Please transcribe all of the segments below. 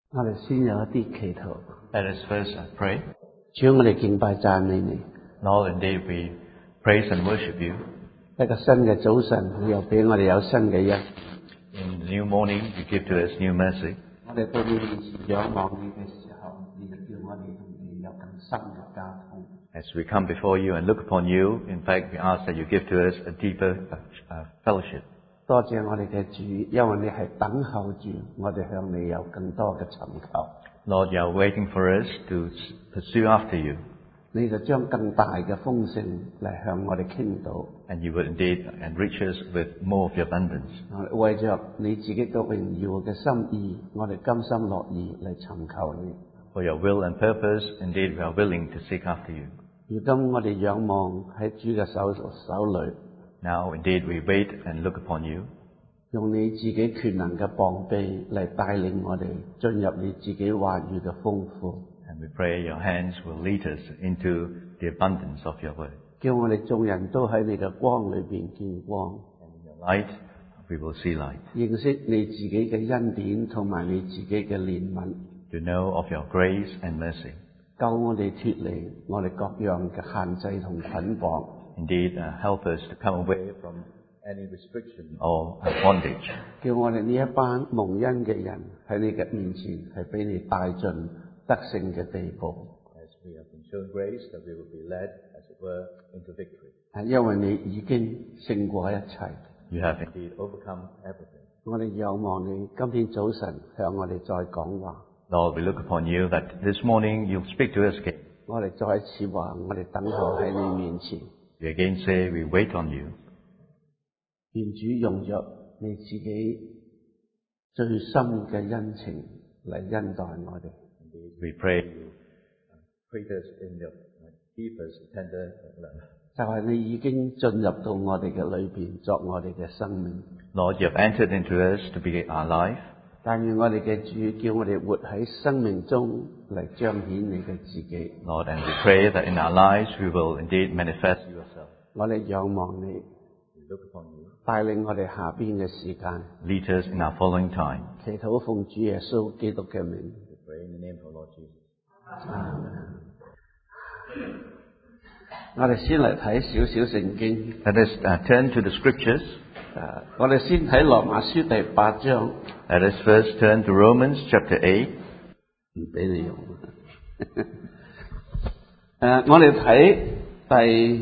我哋先有一啲祈禱。 Let us first pray. 主，我哋敬拜讚美你。 Lord, indeed we praise and worship you. 一個新嘅早晨，你又俾我哋有新嘅恩。 In the new morning, you give to us new mercy. 我哋到你面前仰望你嘅時候，你就叫我哋同你有更深嘅交通。 As we come before you and look upon you, in fact, we ask that you give to us a deeper fellowship. 多謝我哋嘅主，因為你係等候住我哋向你有更多嘅尋求。 Lord, you are waiting for us to pursue after you. 你就將更大嘅豐盛嚟向我哋傾倒。 And you will indeed enrich us with more of your abundance. 為着你自己嘅榮耀嘅心意，我哋甘心樂意嚟尋求你。 For your will and purpose, indeed, we are willing to seek after you. 如今我哋仰望喺主嘅手裏。 Now, indeed, we wait and look upon you. 用你自己權能嘅膀臂嚟帶領我哋進入你自己話語嘅豐富。 And we pray your hands will lead us into the abundance of your word. 叫我哋眾人都喺你嘅光裏邊見光。 And in your light, we will see light. 認識你自己嘅恩典同埋你自己嘅憐憫。 To know of your grace and mercy. 救我哋脫離我哋各樣嘅限制同捆綁。 Indeed, help us to come away from any restriction or bondage. 叫我哋呢一班蒙恩嘅人喺你嘅面前係俾你帶進得勝嘅地步。 As we have been shown grace, that we will be led, as it were, into victory. 因為你已經勝過一切。 You have indeed overcome everything. 我哋仰望你今天早晨向我哋再講話。 Lord, we look upon you that this morning you speak to us again. 我哋再一次話，我哋等候喺你面前。 We again say we wait on you. 願主用着你自己最深嘅恩情嚟恩待我哋。 Indeed, we pray you treat us in your deepest tender love. 就係你已經進入到我哋嘅裏邊，作我哋嘅生命。 Lord, you have entered into us to be our life. 但願我哋嘅主叫我哋活喺生命中嚟彰顯你嘅自己。 Lord, and we pray that in our lives we will indeed manifest yourself. 我哋仰望你， We look upon you. 帶領我哋下邊嘅時間。 Lead us in our following time. 祈禱奉主耶穌基督嘅名。 We pray in the name of the Lord Jesus. 阿們。我哋先嚟睇少少聖經。 Let us turn to the scriptures. 我哋先睇羅馬書第8章。 Let us first turn to Romans chapter 8. 唔俾你用。我哋睇第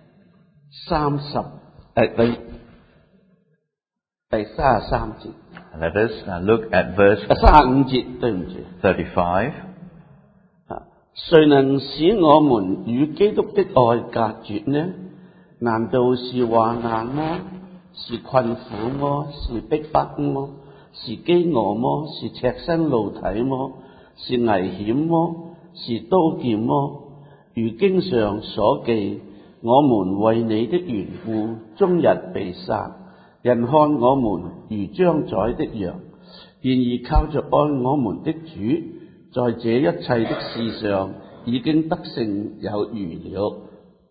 33節。 Let us look at verse 35節，對唔住。 35. 誰能使我們與基督的愛隔絕呢？難道是患難麼？是困苦麼？是逼迫麼？是飢餓麼？是赤身露體麼？是危險麼？是刀劍麼？如經上所記，我們為你的緣故，終日被殺，人看我們如將宰的羊。然而靠着愛我們的主，在這一切的事上已經得勝有餘了。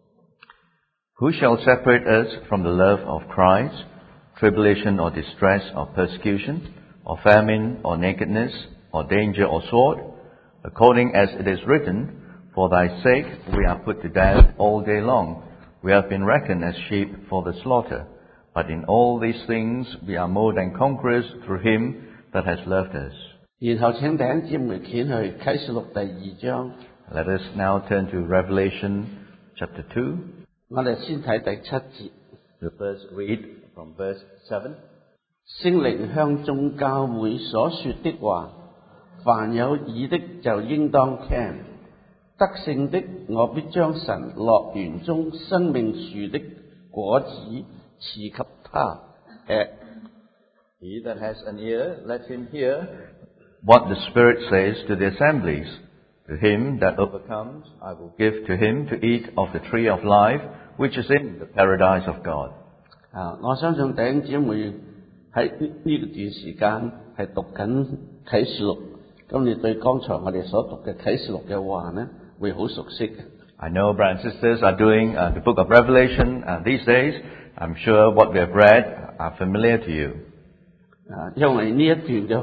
Who shall separate us from the love of Christ? Tribulation or distress or persecution, or famine or nakedness, or danger or sword? According as it is written, for thy sake we are put to death all day long. We have been reckoned as sheep for the slaughter. But in all these things we are more than conquerors through him that has loved us. 然後請弟兄姊妹掀去啟示錄第2章。 Let us now turn to Revelation chapter 2. 我哋先睇第7節。 We'll first read from verse 7. 聖靈向眾教會所說的話，凡有耳的就應當聽。得勝的，我必將神樂園中生命樹的果子賜給他吃。 He that has an ear, let him hear what the Spirit says to the assemblies. To him that overcomes, I will give to him to eat of the tree of life, which is in the paradise of God. 我相信弟兄姊妹喺呢段時間係讀緊啟示錄，咁你對剛才我哋所讀嘅啟示錄嘅話呢，會好熟悉嘅。 I know brothers and sisters are doing the book of Revelation these days. I'm sure what we have read are familiar to you. 因為呢一段嘅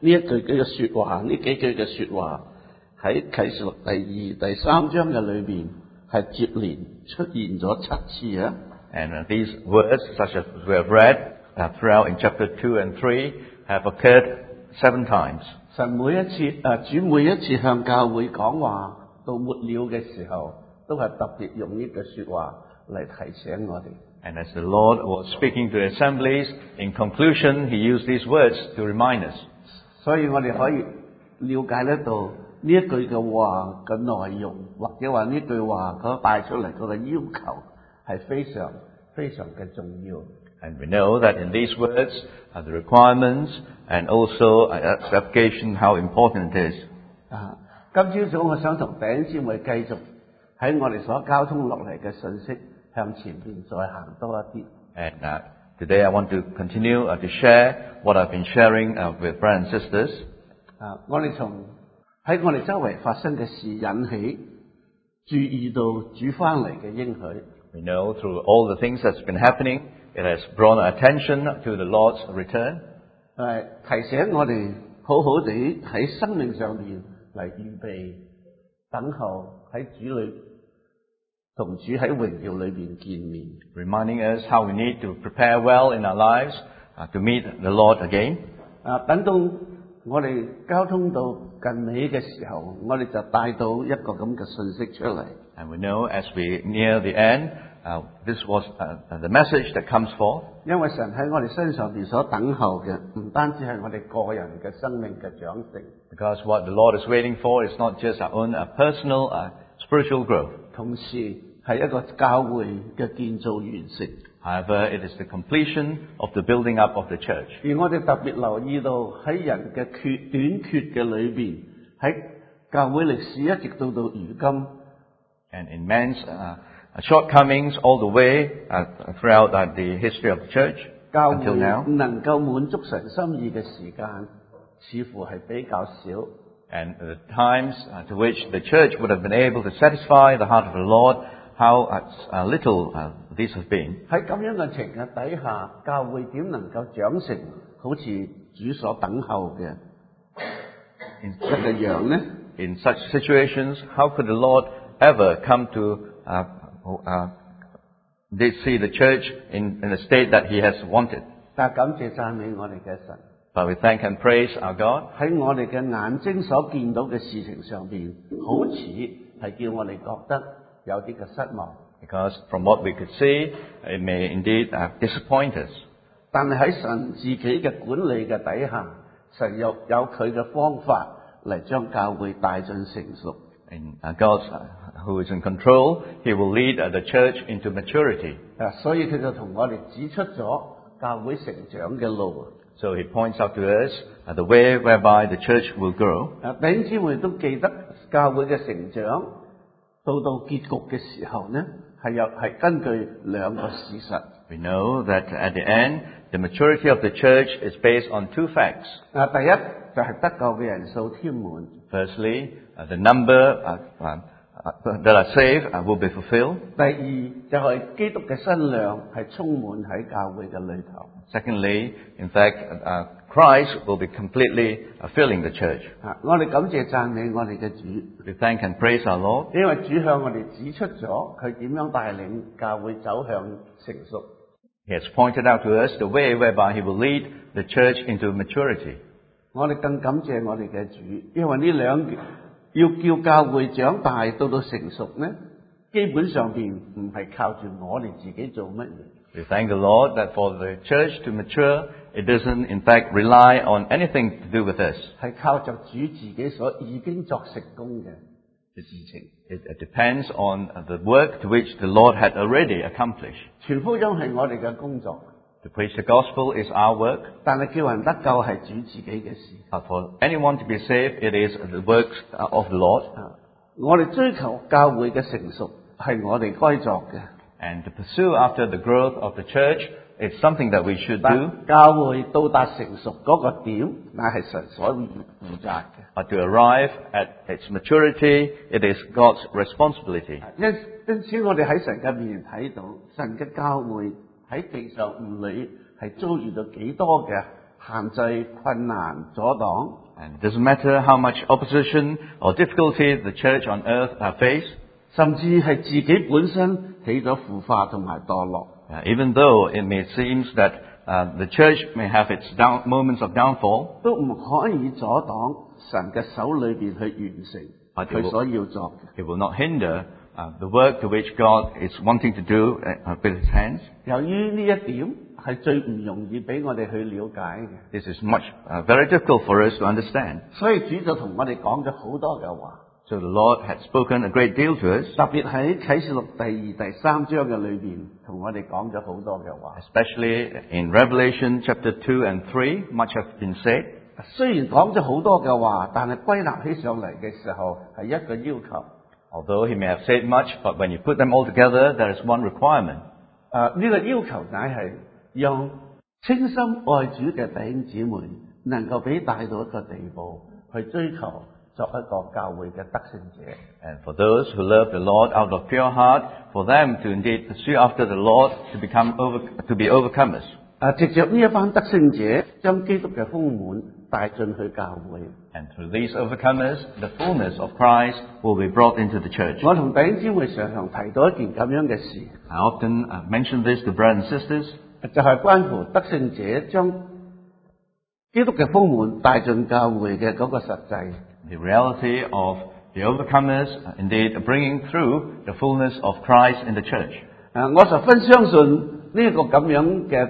呢一句嘅說話，呢幾句嘅說話喺啟示錄第2、第3章嘅裏邊係接連出現咗7次啊。 And these words, such as we have read throughout in chapter 2 and 3, have occurred 7 times. 神每一次主每一次向教會講話到末了嘅時候，都係特別用呢句說話嚟提醒我哋。 And as the Lord was speaking to the assemblies, in conclusion, He used these words to remind us. 所以我哋可以了解得到呢一句嘅話嘅內容，或者話呢句話佢帶出嚟佢嘅要求係非常非常嘅重要。 And we know that in these words are the requirements and also its application, how important it is. 今朝早我想同弟兄姊妹繼續喺我哋所交通落嚟嘅信息向前邊再行多一啲。 And today I want to continue to share what I've been sharing with brothers and sisters. 我哋從喺我哋周圍發生嘅事引起，注意到主翻嚟嘅應許。 We know through all the things that's been happening, it has drawn our attention to the Lord's return. 提醒我哋好好地喺生命上面嚟預備等候喺主裏同主喺榮耀裏邊見面。 Reminding us how we need to prepare well in our lives to meet the Lord again. 等到我哋交通到近尾嘅時候，我哋就帶到一個咁嘅信息出嚟。 And we know as we near the end, this was the message that comes forth. 因為神喺我哋身上邊所等候嘅，唔單止係我哋個人嘅生命嘅長成。 Because what the Lord is waiting for is not just our own personal spiritual growth. 同時係一個教會嘅建造完成。 However, it is the completion of the building up of the church. 而我哋特別留意到喺人嘅短缺嘅裏邊，喺教會歷史一直到如今。 And in man's shortcomings all the way throughout the history of the church until now. 能夠滿足神心意嘅時間，似乎係比較少。 And the times to which the church would have been able to satisfy the heart of the Lord, how little these have been. 喺咁樣嘅情況底下，教會點能夠長成好似主所等候嘅一個樣呢？ In such situations, how could the Lord ever come to see the church in a state that He has wanted? 但感謝讚美我哋嘅神。 But we thank and praise our God. 喺我哋嘅眼睛所見到嘅事情上邊，好似係叫我哋覺得有啲嘅失望。 Because from what we could see, it may indeed disappoint us. 但係喺神自己嘅管理嘅底下，神有佢嘅方法嚟將教會帶進成熟。 In God, who is in control, He will lead the church into maturity. 所以佢就同我哋指出咗教會成長嘅路。 So He points out to us the way whereby the church will grow. 弟兄姊妹都記得教會嘅成長到結局嘅時候呢，係根據兩個事實。 We know that at the end, the maturity of the church is based on 2 facts. 第一就係得救嘅人數添滿。 Firstly, the number that are saved will be fulfilled. 第二就係基督嘅身量係充滿喺教會嘅裏頭。 Secondly, in fact, Christ will be completely filling the church. 我哋感謝讚美我哋嘅主。 We thank and praise our Lord. 因為主向我哋指出咗佢點樣帶領教會走向成熟。 He has pointed out to us the way whereby He will lead the church into maturity. 我哋更感謝我哋嘅主，因為呢兩件要叫教會長大到成熟呢，基本上邊唔係靠住我哋自己做乜嘢。 We thank the Lord that for the church to mature, it doesn't in fact rely on anything to do with us. 係靠着主自己所已經作成功嘅事情。 It depends on the work to which the Lord had already accomplished. 傳福音係我哋嘅工作。 To preach the gospel is our work. 但係叫人得救係主自己嘅事。 But for anyone to be saved, it is the works of the Lord. 我哋追求教會嘅成熟係我哋該作嘅。 And to pursue after the growth of the church is something that we should do. 教會到達成熟嗰個點，乃係神所負責嘅。 But to arrive at its maturity, it is God's responsibility. 因此我哋喺神嘅面前睇到，神嘅教會喺地上唔理係遭遇到幾多嘅限制、困難、阻擋。 And it doesn't matter how much opposition or difficulty the church on earth face, 甚至係自己本身起咗腐化同埋墮落。 even though it may seem that the church may have its moments of downfall, 都唔可以阻擋神嘅手裏邊去完成佢所要做嘅。 it will not hinder the work to which God is wanting to do with His hands. 由於呢一點係最唔容易俾我哋去了解嘅， This is very difficult for us to understand. 所以主就同我哋講咗好多嘅話。 So the Lord had spoken a great deal to us, 特別喺啟示錄第2、第3章嘅裏邊，同我哋講咗好多嘅話。 especially in Revelation chapter 2 and 3. Much has been said. 雖然講咗好多嘅話，但係歸納起上嚟嘅時候係一個要求。 Although he may have said much, but when you put them all together, there is one requirement. 呢個要求乃係讓清心愛主嘅弟兄姊妹能夠俾帶到一個地步，去追求作一個教會嘅得勝者。 And for those who love the Lord out of pure heart, for them to indeed pursue after the Lord to be overcomers. 藉着呢一班得勝者，將基督嘅豐滿帶進去教會。 And through these overcomers, the fullness of Christ will be brought into the church. 我同弟兄姊妹常常提到一件咁樣嘅事， I often mention this to brothers and sisters. 就係關乎得勝者將基督嘅豐滿帶進教會嘅嗰個實際。 The reality of the overcomers, indeed, bringing through the fullness of Christ in the church. 我十分相信呢個咁樣嘅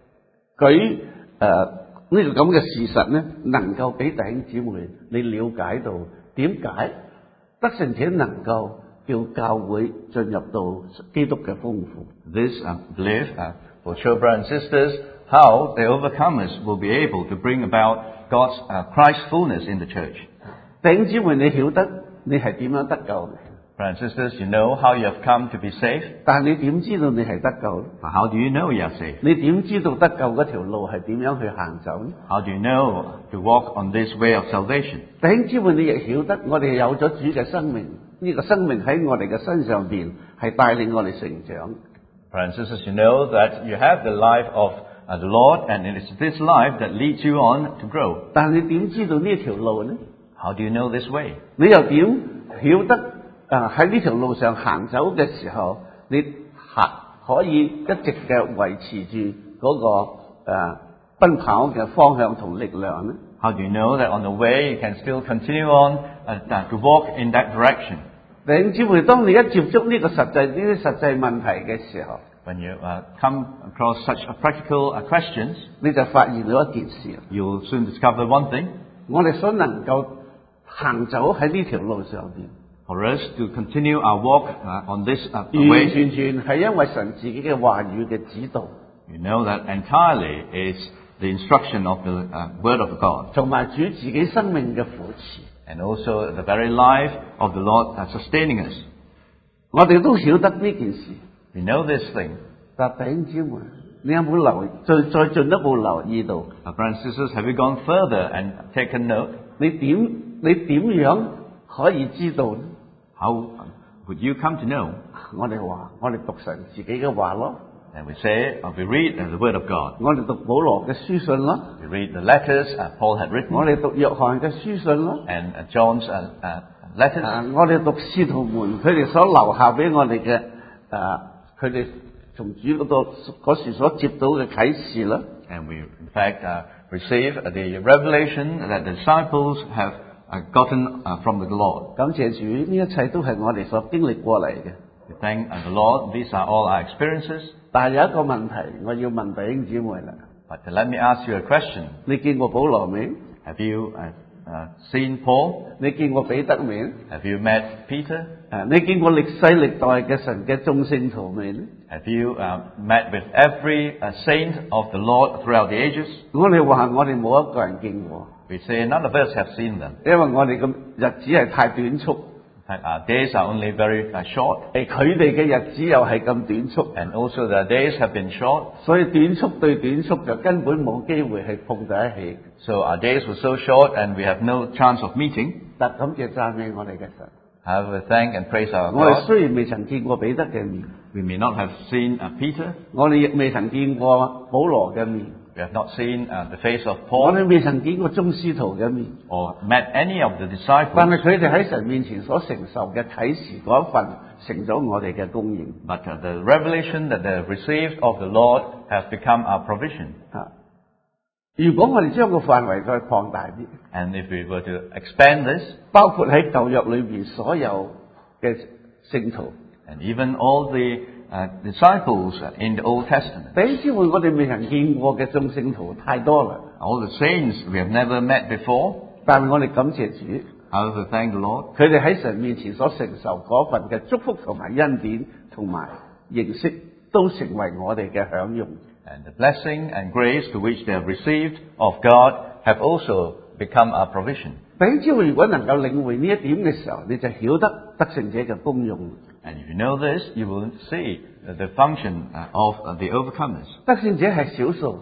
呢個咁嘅事實呢，能夠俾弟兄姊妹你了解到點解得勝者能夠叫教會進入到基督嘅豐富。 This belief will show brothers and sisters how the overcomers will be able to bring about God's Christ's fullness in the church. 弟兄姊妹，你曉得你係點樣得救嘅？ Brothers and sisters, you know how you have come to be saved. 但係你點知道你係得救呢？ But how do you know you are saved? 你點知道得救嗰條路係點樣去行走呢？ How do you know to walk on this way of salvation? 弟兄姊妹，你亦曉得我哋有咗主嘅生命，呢個生命喺我哋嘅身上邊係帶領我哋成長。 Brothers and sisters, you know that you have the life of the Lord, and it is this life that leads you on to grow. 但係你點知道呢條路呢？ How do you know this way? 你又點曉得喺呢條路上行走嘅時候，你可以一直嘅維持住嗰個奔跑嘅方向同力量呢？ How do you know that on the way you can still continue on to walk in that direction? 弟兄姊妹，當你一接觸呢啲實際問題嘅時候， When you come across such practical questions, 你就發現到一件事， you'll soon discover one thing. 我哋所能夠行走喺呢條路上邊， For us to continue our walk on this 完 way, 全係因為神自己嘅話語嘅指導， you know that entirely is the instruction of the Word of God, 同埋主自己生命嘅扶持。 and also the very life of the Lord sustaining us. 我哋都曉得呢件事， We know this thing. 但弟兄姊妹，你有冇再進一步留意到？ Brothers and sisters, have you gone further and taken note? 你點樣可以知道呢？ How would you come to know? 我哋讀神自己嘅話咯， And we say, we read the Word of God. 我哋讀保羅嘅書信咯， We read the letters Paul had written, 我哋讀約翰嘅書信咯， and John's letters. 我哋讀使徒們佢哋所留下俾我哋嘅佢哋從主嗰時所接到嘅啟示啦。 And we, in fact, receive the revelation that the disciples have gotten from the Lord. 感謝主，呢一切都係我哋所經歷過嚟嘅。 We thank the Lord. These are all our experiences. 但係有一個問題，我要問弟兄姊妹啦。 But let me ask you a question. 你見過保羅未？ Have you seen Paul? 你見過彼得未？ Have you met Peter? 你見過歷世歷代嘅神嘅眾聖徒未呢？ Have you met with every saint of the Lord throughout the ages? 我哋話我哋冇一個人見過， We say none of us have seen them. 因為我哋嘅日子係太短促， In fact, our days are only very short, 佢哋嘅日子又係咁短促， and also their days have been short. 所以短促對短促就根本冇機會係碰在一起。 So our days were so short, and we have no chance of meeting. 但感謝讚美我哋嘅神， However, thank and praise our 我哋 God. 雖然未曾見過彼得嘅面， We may not have seen Peter. 我哋亦未曾見過保羅嘅面， We have not seen the face of 我 Paul 哋未曾見過眾使徒嘅面， or met any of the 但 disciples, 係佢哋喺神面前所承受嘅啟示嗰一份，成咗我哋嘅供應。 but the revelation that they have received of the Lord has become our provision. 如果我哋將個範圍再擴大啲， And if we were to expand this, 包括喺舊約裏邊所有嘅聖徒， and even all the disciples in the Old Testament, 弟兄姊妹，我哋未曾見過嘅眾聖徒太多啦， all the saints we have never met before, 但係我哋感謝主， however, thank the Lord, 佢哋喺神面前所承受嗰份嘅祝福同埋恩典同埋認識，都成為我哋嘅享用。 and the blessing and grace to which they have received of God have also become our provision. 弟兄姊妹，如果能夠領會呢一點嘅時候，你就曉得得勝者嘅功用。 And if you know this, you will see the function of the overcomers. 得勝者係少數，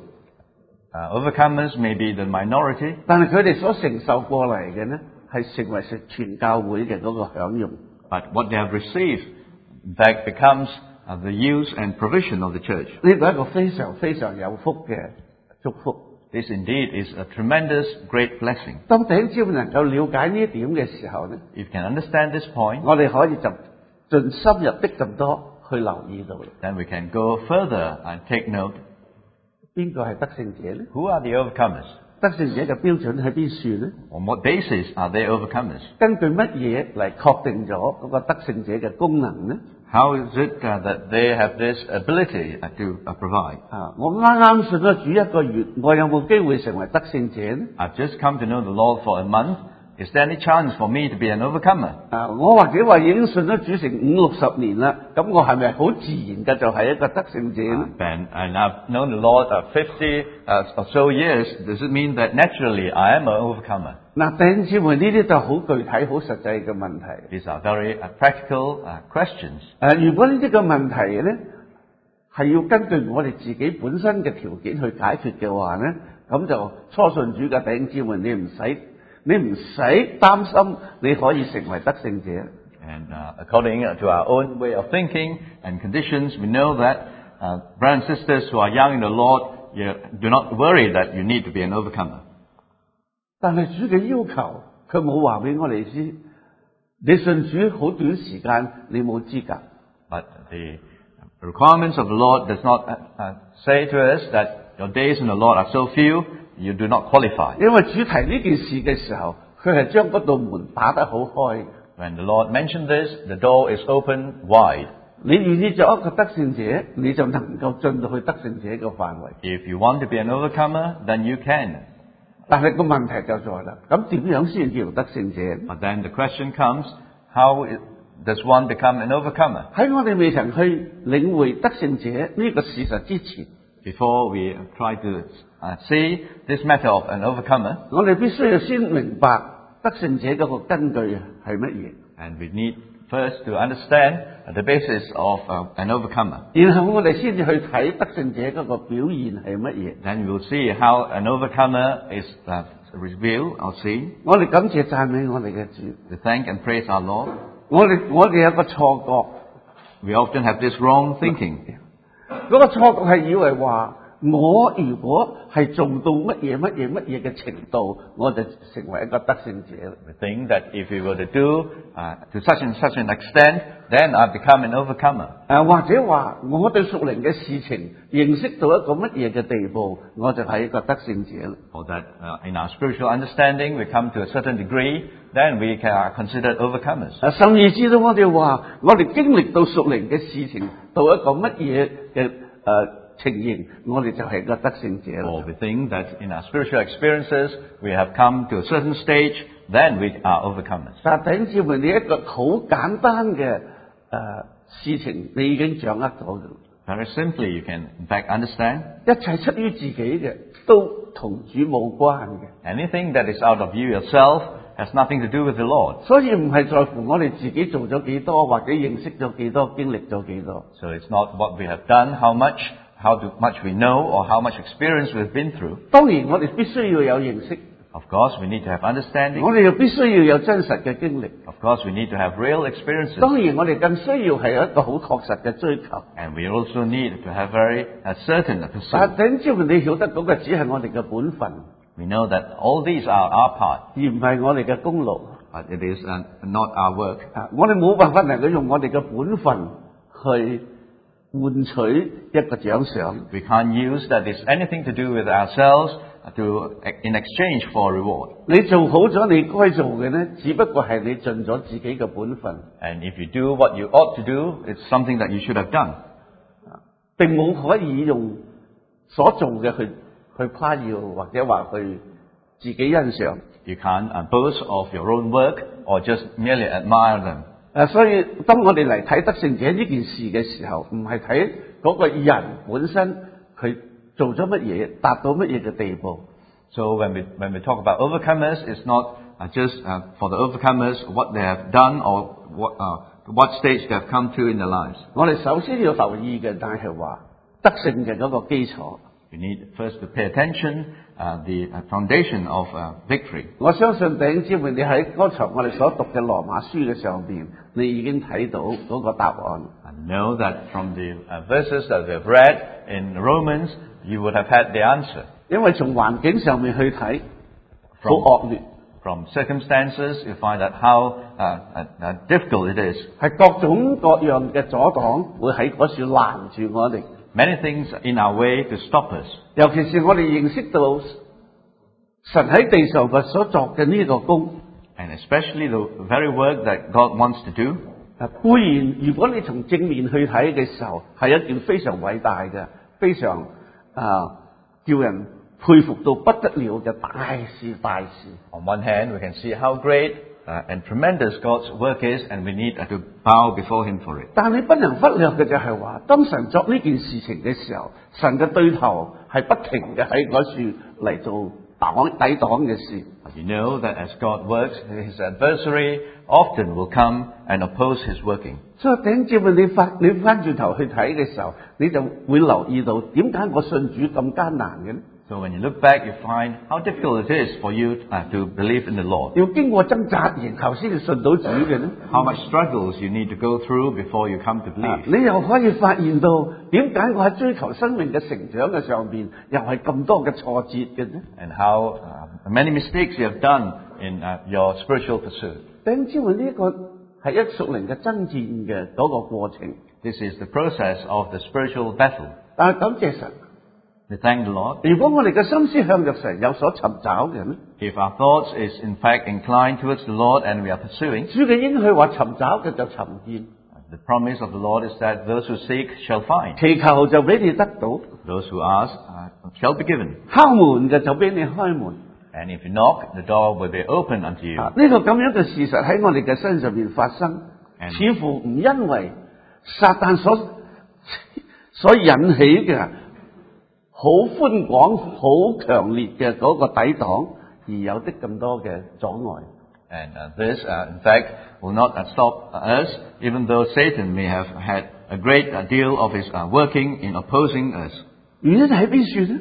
Overcomers may be the minority, 但係佢哋所承受過嚟嘅呢，係成為全教會嘅嗰個享用。 but what they have received, in fact, becomes the use and provision of the church. 呢個係一個非常非常有福嘅祝福。 This indeed is a tremendous, great blessing. 當弟兄姊妹能夠了解呢一點嘅時候呢， If you can understand this point, 我哋可以就盡深入的咁多去留意到啦。 then we can go further and take note. 邊個係得勝者呢？ Who are the overcomers? 得勝者嘅標準喺邊處呢？ On what basis are they overcomers? 根據乜嘢嚟確定咗嗰個得勝者嘅功能呢？ How is it that they have this ability to provide? 我啱啱信咗主一個月，我有冇機會成為得勝者呢？ I've just come to know the Lord for a month. Is there any chance for me to be an overcomer? 我或者話已經信咗主成50-60年啦，咁我係咪好自然嘅就係一個得勝者呢？ And I've known the Lord 50 or so years. Does it mean that naturally I am an overcomer? 弟兄姊妹，呢啲就好具體、好實際嘅問題。 These are very practical questions. 如果呢啲嘅問題呢，係要根據我哋自己本身嘅條件去解決嘅話呢，咁就初信主嘅弟兄姊妹，你唔使擔心，你可以成為得勝者。 And according to our own way of thinking and conditions, we know that brothers and sisters who are young in the Lord, you do not worry that you need to be an overcomer. 但係主嘅要求，佢冇話俾我哋知，你信主好短時間，你冇資格。 But the requirements of the Lord does not say to us that your days in the Lord are so few, you do not qualify. 因為主提呢件事嘅時候，佢係將嗰道門打得好開。 When the Lord mentioned this, the door is open wide. 你願意做一個得勝者，你就能夠進到去得勝者嘅範圍。 If you want to be an overcomer, then you can. 但係個問題就在啦，咁點樣先叫得勝者？ But then the question comes, how does one become an overcomer? 喺我哋未曾去領會得勝者呢個事實之前， Before we try to see this matter of an overcomer, 我哋必須要先明白得勝者嗰個根據係乜嘢， and we need first to understand the basis of an overcomer. 然後我哋先至去睇得勝者嗰個表現係乜嘢。 Then we will see how an overcomer is revealed or seen. 我哋感謝讚美我哋嘅主。 We thank and praise our Lord. 我哋有個錯覺， We often have this wrong thinking. 嗰個錯覺係以為話，我如果係做到乜嘢嘅程度，我就成為一個得勝者。 We think that if we were to do to such and such an extent, then I become an overcomer. 或者話我對屬靈嘅事情認識到一個乜嘢嘅地步，我就係一個得勝者啦。 Or that in our spiritual understanding we come to a certain degree, then we are considered overcomers. 甚至知道我哋話，我哋經歷到屬靈嘅事情到一個乜嘢嘅情形，我哋就係一個得勝者啦。 Or we think that in our spiritual experiences we have come to a certain stage, then we are overcomers. 但係弟兄姊妹，你一個好簡單嘅事情，你已經掌握到嘅。 Very simply, you can in fact understand 一切出於自己嘅，都同主冇關嘅。 anything that is out of you yourself has nothing to do with the Lord. 所以唔係在乎我哋自己做咗幾多，或者認識咗幾多，經歷咗幾多。 So it's not what we have done, how much we know, or how much experience we've been through. 當然我哋必須要有認識， Of course, we need to have understanding. 我哋又必須要有真實嘅經歷。 Of course, we need to have real experiences. 當然，我哋更需要係有一個好確實嘅追求。 And we also need to have very certain 但 pursuit. 係只要你曉得嗰個只係我哋嘅本分， We know that all these are our part, 而唔係我哋嘅功勞。 but it is not our work. 我哋冇辦法能夠用我哋嘅本分去換取一個獎賞。 We can't use that it's anything to do with ourselves in exchange for reward. 你做好咗你該做嘅呢，只不過係你盡咗自己嘅本分， And if you do what you ought to do, it's something that you should have done. 並冇可以用所做嘅去誇耀或者話去自己欣賞。 You can't boast of your own work or just merely admire them. 所以當我哋嚟睇得勝者呢件事嘅時候，唔係睇嗰個人本身佢做咗乜嘢，達到乜嘢嘅地步。 So when we talk about overcomers, it's not just for the overcomers what they have done or what stage they have come to in their lives. 我哋首先要留意嘅，但係話得勝嘅嗰個基礎。 You need first to pay attention the foundation of victory. 我相信弟兄姊妹，你喺剛才我哋所讀嘅羅馬書嘅上邊，你已經睇到嗰個答案。 I know that from the verses that we have read in Romans, you would have had the answer. 因為從環境上面去睇，好惡劣， From circumstances, you find that how difficult it is. 係各種各樣嘅阻擋會喺嗰處攔住我哋。 Many things in our way to stop us. 尤其是我哋認識到神喺地上嘅所作嘅呢個工。 And especially the very work that God wants to do. 固然，如果你從正面去睇嘅時候，係一件非常偉大嘅、非常叫人佩服到不得了嘅大事大事。 On one hand, we can see how great and tremendous God's work is, and we need to bow before Him for it. 但你不能忽略嘅就係話，當神作呢件事情嘅時候，神嘅對頭係不停嘅喺嗰處嚟做抵擋嘅事。 You know that as God works, His adversary often will come and oppose His working. 所以頂住你翻轉頭去睇嘅時候，你就會留意到點解我信主咁艱難嘅呢？ So when you look back, you find how difficult it is for you to believe in the Lord. 要經過掙扎，然後先至信到主嘅呢？ How much struggles you need to go through before you come to believe. 你又可以發現到點解我喺追求生命嘅成長嘅上邊，又係咁多嘅挫折嘅呢？ And how many mistakes you have done in your spiritual pursuit. 頂知會呢個係一屬靈嘅爭戰嘅嗰個過程。 This is the process of the spiritual battle. 但係感謝神， We thank the Lord. 如果我哋嘅心思向着神有所尋找嘅呢， If our thoughts is in fact inclined towards the Lord and we are pursuing, 主嘅應許話尋找嘅就尋見， the promise of the Lord is that those who seek shall find. 祈求就俾你得到， Those who ask shall be given. 敲門嘅就俾你開門。 And if you knock, the door will be open unto you. 呢個咁樣嘅事實喺我哋嘅身上面發生，似乎唔因為撒旦所引起嘅好寬廣、好強烈嘅嗰個抵擋，而有的咁多嘅阻礙。 And this, in fact, will not stop us, even though Satan may have had a great deal of his working in opposing us. 原因喺邊處呢？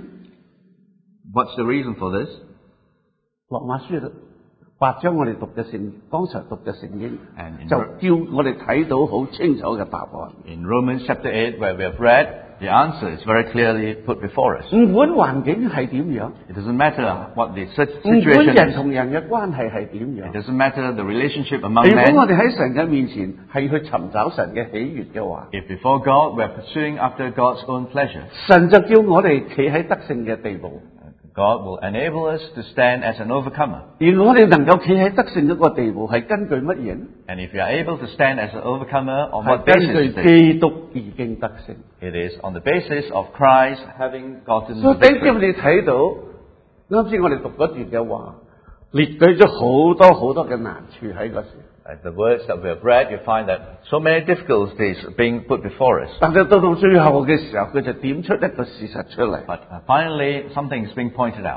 What's the reason for this? 羅馬書8章我哋讀嘅剛才讀嘅聖經， And 就叫我哋睇到好清楚嘅答案。 in Romans chapter 8, where we have read, the answer is very clearly put before us. 唔管環境係點樣， It doesn't matter what the 唔管 situation 人 is. 同人嘅關係係點 It 樣。 doesn't matter the relationship among 如果 men. 我哋喺神嘅面前係去尋找神嘅喜悅嘅話， If before God we are pursuing after God's own pleasure, 神就叫我哋企喺得勝嘅地步。 God will enable us to stand as an overcomer. 而我哋能夠企喺得勝嗰個地步，係根據乜嘢呢？ And if you are able to stand as an overcomer, on 係 what 根 basis 據 is this? 基督已經得勝。 It is on the basis of Christ having gotten 所 the 以頂住 victory. 你睇到啱先我哋讀嗰段嘅話，列舉咗好多好多嘅難處喺嗰時。 The words that we have read, you find that so many difficulties being put before us. 但係到最後嘅時候，佢就點出一個事實出嚟。 But finally, something is being pointed out.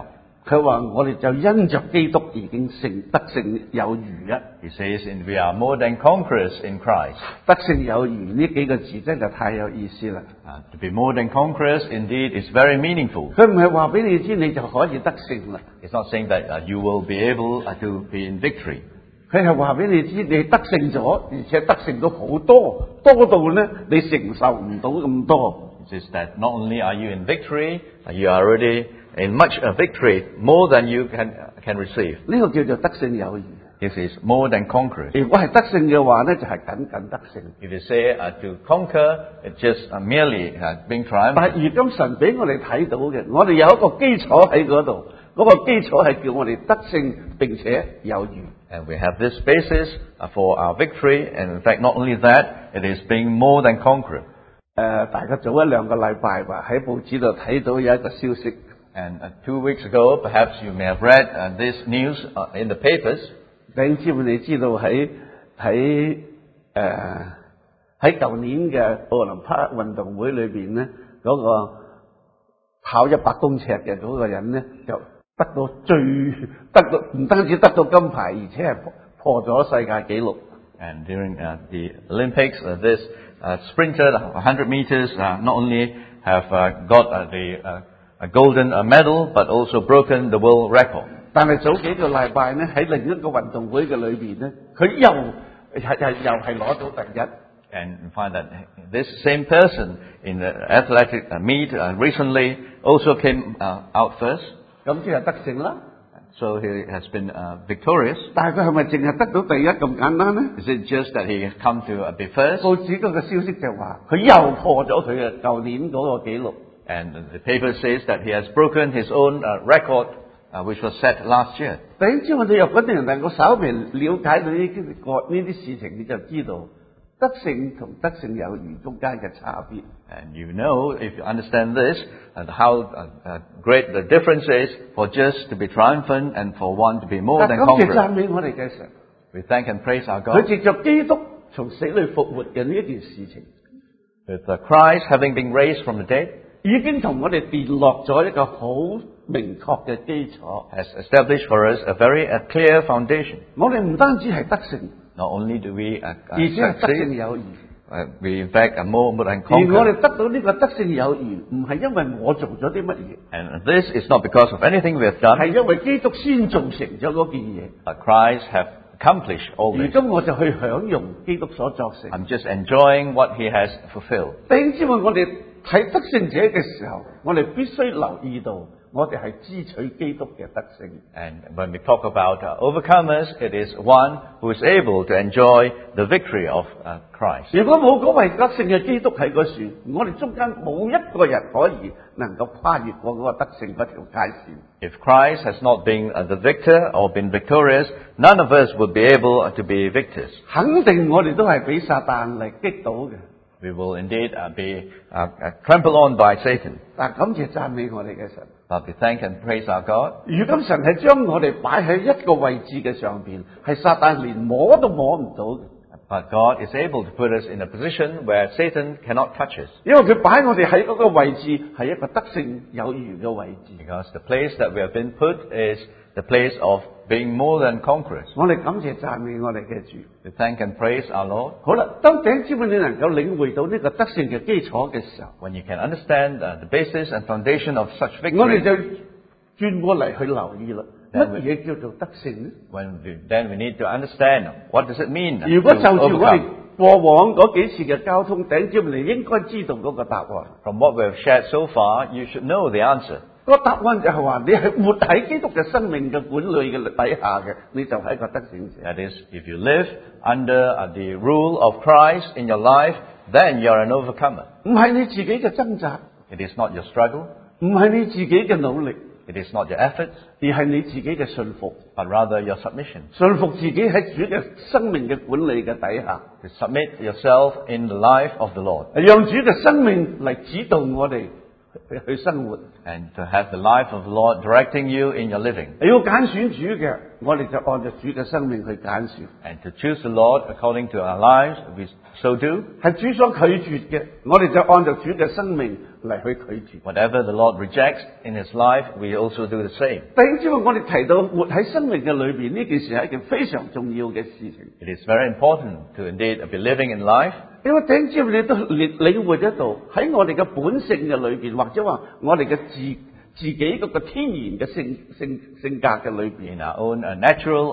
佢話我哋就因着基督已經得勝有餘啊！ He says, we are more than conquerors in Christ. 得勝有餘呢幾個字真係太有意思啦！ To be more than conquerors, indeed, is very meaningful. 佢唔係話俾你知你就可以得勝啦， It's not saying that you will be able to be in victory. 佢係話俾你知你得勝咗，而且得勝咗好多，多到咧你承受唔到咁多。 It says that not only are you in victory, you are already in much victory, more than you can receive. 呢個叫做得勝有餘。 This is more than conquerors. 如果係得勝嘅話咧，就係僅僅得勝。 If you say to conquer, it's just merely being 但 triumphant. 係如今神俾我哋睇到嘅，我哋有一個基礎喺嗰度，嗰個基礎係叫我哋得勝並且有餘。 And we have this basis for our victory, and in fact, not only that, it is being more than conqueror. 大家早一兩個禮拜吧，喺報紙度睇到有一個消息。 And 2 weeks ago, perhaps you may have read this news in the papers. 弟兄姊妹，你知道喺舊年嘅奧林匹克運動會裏邊咧，嗰個跑100公尺嘅嗰個人咧，就得到唔單止得到金牌，而且係破咗世界紀錄。 And during the Olympics, this sprinter, 100 meters, not only have got a golden medal, but also broken the world record. 但係早幾個禮拜咧，喺另一個運動會嘅裏邊咧，佢又係攞到第一。 And you find that this same person in the athletic meet recently also came out first. 咁即係得勝啦。 So he has been victorious. 但係佢係咪淨係得到第一咁簡單咧？ Is it just that he has come to be first? 報紙嗰個消息就話佢又破咗佢嘅舊年嗰個紀錄。 And the paper says that he has broken his own record, which was set last year. 弟兄姊妹，你若果能夠稍微了解到呢啲事情，你就知道得勝同得勝有餘中間嘅差別。 And you know, if you understand this, how great the difference is for just to be triumphant and for one to be more 但 than 感謝讚 conqueror. 美我哋嘅神， We thank and praise our 佢 God. 藉着基督從死裏復活嘅呢一件事情， With Christ having been raised from the dead, 已經同我哋奠落咗一個好明確嘅基礎。 has established for us a very clear foundation. 我哋唔單止係得勝， Not only do we 而且係得勝 succeed, 有餘。 we in fact are more than 而我哋 conqueror. 得到呢個得勝有餘，唔係因為我做咗啲乜嘢， And this is not because of anything we have done, 係因為基督先做成咗嗰件嘢。 but Christ have accomplished all 如 this. 今我就去享用基督所作成。 I'm just enjoying what he has fulfilled. 弟兄姊妹，我哋睇得勝者嘅時候，我哋必須留意到，我哋係支取基督嘅得勝。 And when we talk about overcomers, it is one who is able to enjoy the victory of Christ. 如果冇嗰位得勝嘅基督喺嗰處，我哋中間冇一個人可以能夠跨越過嗰個得勝嗰條界線。 If Christ has not been the victor or been victorious, none of us would be able to be victors. 肯定我哋都係俾撒旦嚟擊倒嘅。 We will indeed be trampled on by Satan. 但感謝讚美我哋嘅神。 But we thank and praise our God. 如今神係將我哋擺喺一個位置嘅上邊，係撒旦連摸都摸唔到嘅。 But God is able to put us in a position where Satan cannot touch us. 因為佢擺我哋喺嗰個位置係一個得勝有餘嘅位置。 Because the place that we have been put is the place of being more than conquerors. 我哋感謝讚美我哋嘅主。 We thank and praise our Lord. 好啦，當頂知本你能夠領會到呢個得勝嘅基礎嘅時候， When you can understand the basis and foundation of such 我哋 victory, 就轉過嚟去留意啦。乜嘢叫做得勝呢？ then we need to understand what does it mean 如果 to 就住我哋 overcome. 過往嗰幾次嘅交通，頂知本你應該知道嗰個答案。 From what we have shared so far, you should know the answer. 個答案就係話，你係活喺基督嘅生命嘅管理嘅底下嘅，你就係一個得勝者。 That is, if you live under the rule of Christ in your life, then you are an overcomer. 唔係你自己嘅掙扎， It is not your struggle, 唔係你自己嘅努力， it is not your efforts, 而係你自己嘅信服， but rather your submission. 信服自己喺主嘅生命嘅管理嘅底下， To submit yourself in the life of the Lord, 讓主嘅生命嚟指導我哋去生活。 and to have the life of the Lord directing you in your living. 你要揀選主嘅， 我哋就按照主嘅生命去揀選。 And to choose the Lord according to our lives, we so do. 係主所拒絕嘅，我哋就按照主嘅生命嚟去拒絕。 Whatever the Lord rejects in His life, we also do the same. 弟兄姊妹，我哋提到活喺生命嘅裏邊呢件事係一件非常重要嘅事情， It is very important to indeed be living in life. 因為弟兄姊妹你都領會得到喺我哋嘅本性嘅裏邊，或者話我哋嘅自己嗰個天然嘅性格嘅裏邊， In our own natural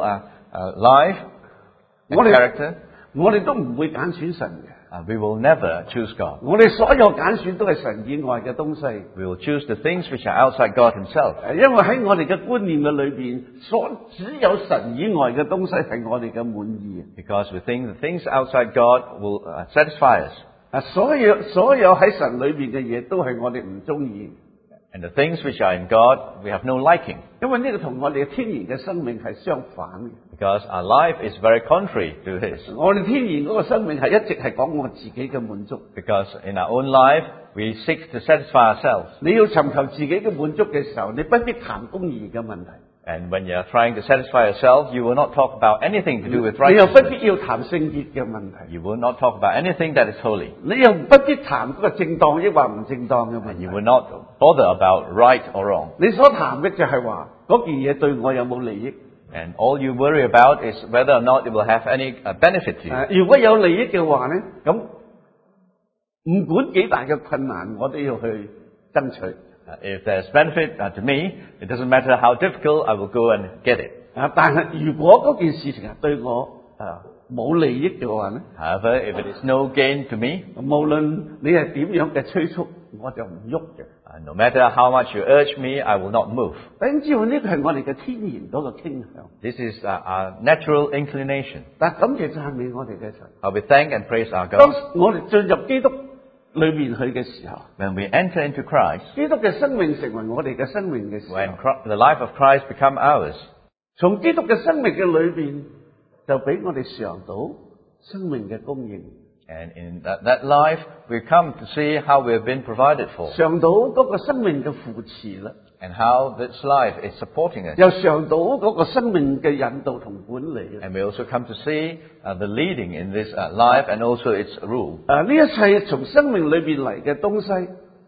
life and 我哋 character, 我哋都唔會揀選神嘅。 we will never choose God. 我哋所有揀選都係神以外嘅東西， We will choose the things which are outside God Himself. 因為喺我哋嘅觀念嘅裏邊，只有神以外嘅東西係我哋嘅滿意。 Because we think the things outside God will satisfy us. 所有喺神裏邊嘅嘢都係我哋唔中意。 And the things which are in God, we have no liking. 因為呢個同我哋嘅天然嘅生命係相反嘅。 Because our life is very contrary to His. 我哋天然嗰個生命係一直係講我自己嘅滿足。 Because in our own life, we seek to satisfy ourselves. 你要尋求自己嘅滿足嘅時候，你不必談公義嘅問題， And when you're trying to satisfy yourself, you will not talk about anything to do with 你又不 righteousness. 必要談聖潔嘅問題， You will not talk about anything that is holy. 你又不必談嗰個正當抑或唔正當嘅問 You 題。 will not bother about right or wrong. 你所談嘅就係話嗰件嘢對我有冇利益？ And all you worry about is whether or not it will have any benefit to you. 如果有利益嘅話咧，咁唔管幾大嘅困難，我都要去爭取。 If there's benefit to me, it doesn't matter how difficult, I will go and get it. 但係如果嗰件事情係對我冇利益嘅話咧， However, if it is no gain to me, 無論你係點樣嘅催促，我就唔喐嘅。 no matter how much you urge me, I will not move. 弟兄姊妹，呢個係我哋嘅天然嗰個傾向。 This is our natural inclination. 但感謝讚美我哋嘅神。 We thank and praise our 當 God. 我哋進入基督裏面去嘅時候， When we enter into Christ, 基督嘅生命成為我哋嘅生命嘅時候， when the life of Christ become ours, 從基督嘅生命嘅裏邊就俾我哋嘗到生命嘅供應， and in that life, we come to see how we have been provided for 嘗到嗰個生命嘅扶持啦， and how this life is supporting us. 又嘗到嗰個生命嘅引導同管理啦。 And we also come to see the leading in this life and also its rule. 呢一切從生命裏邊嚟嘅東西，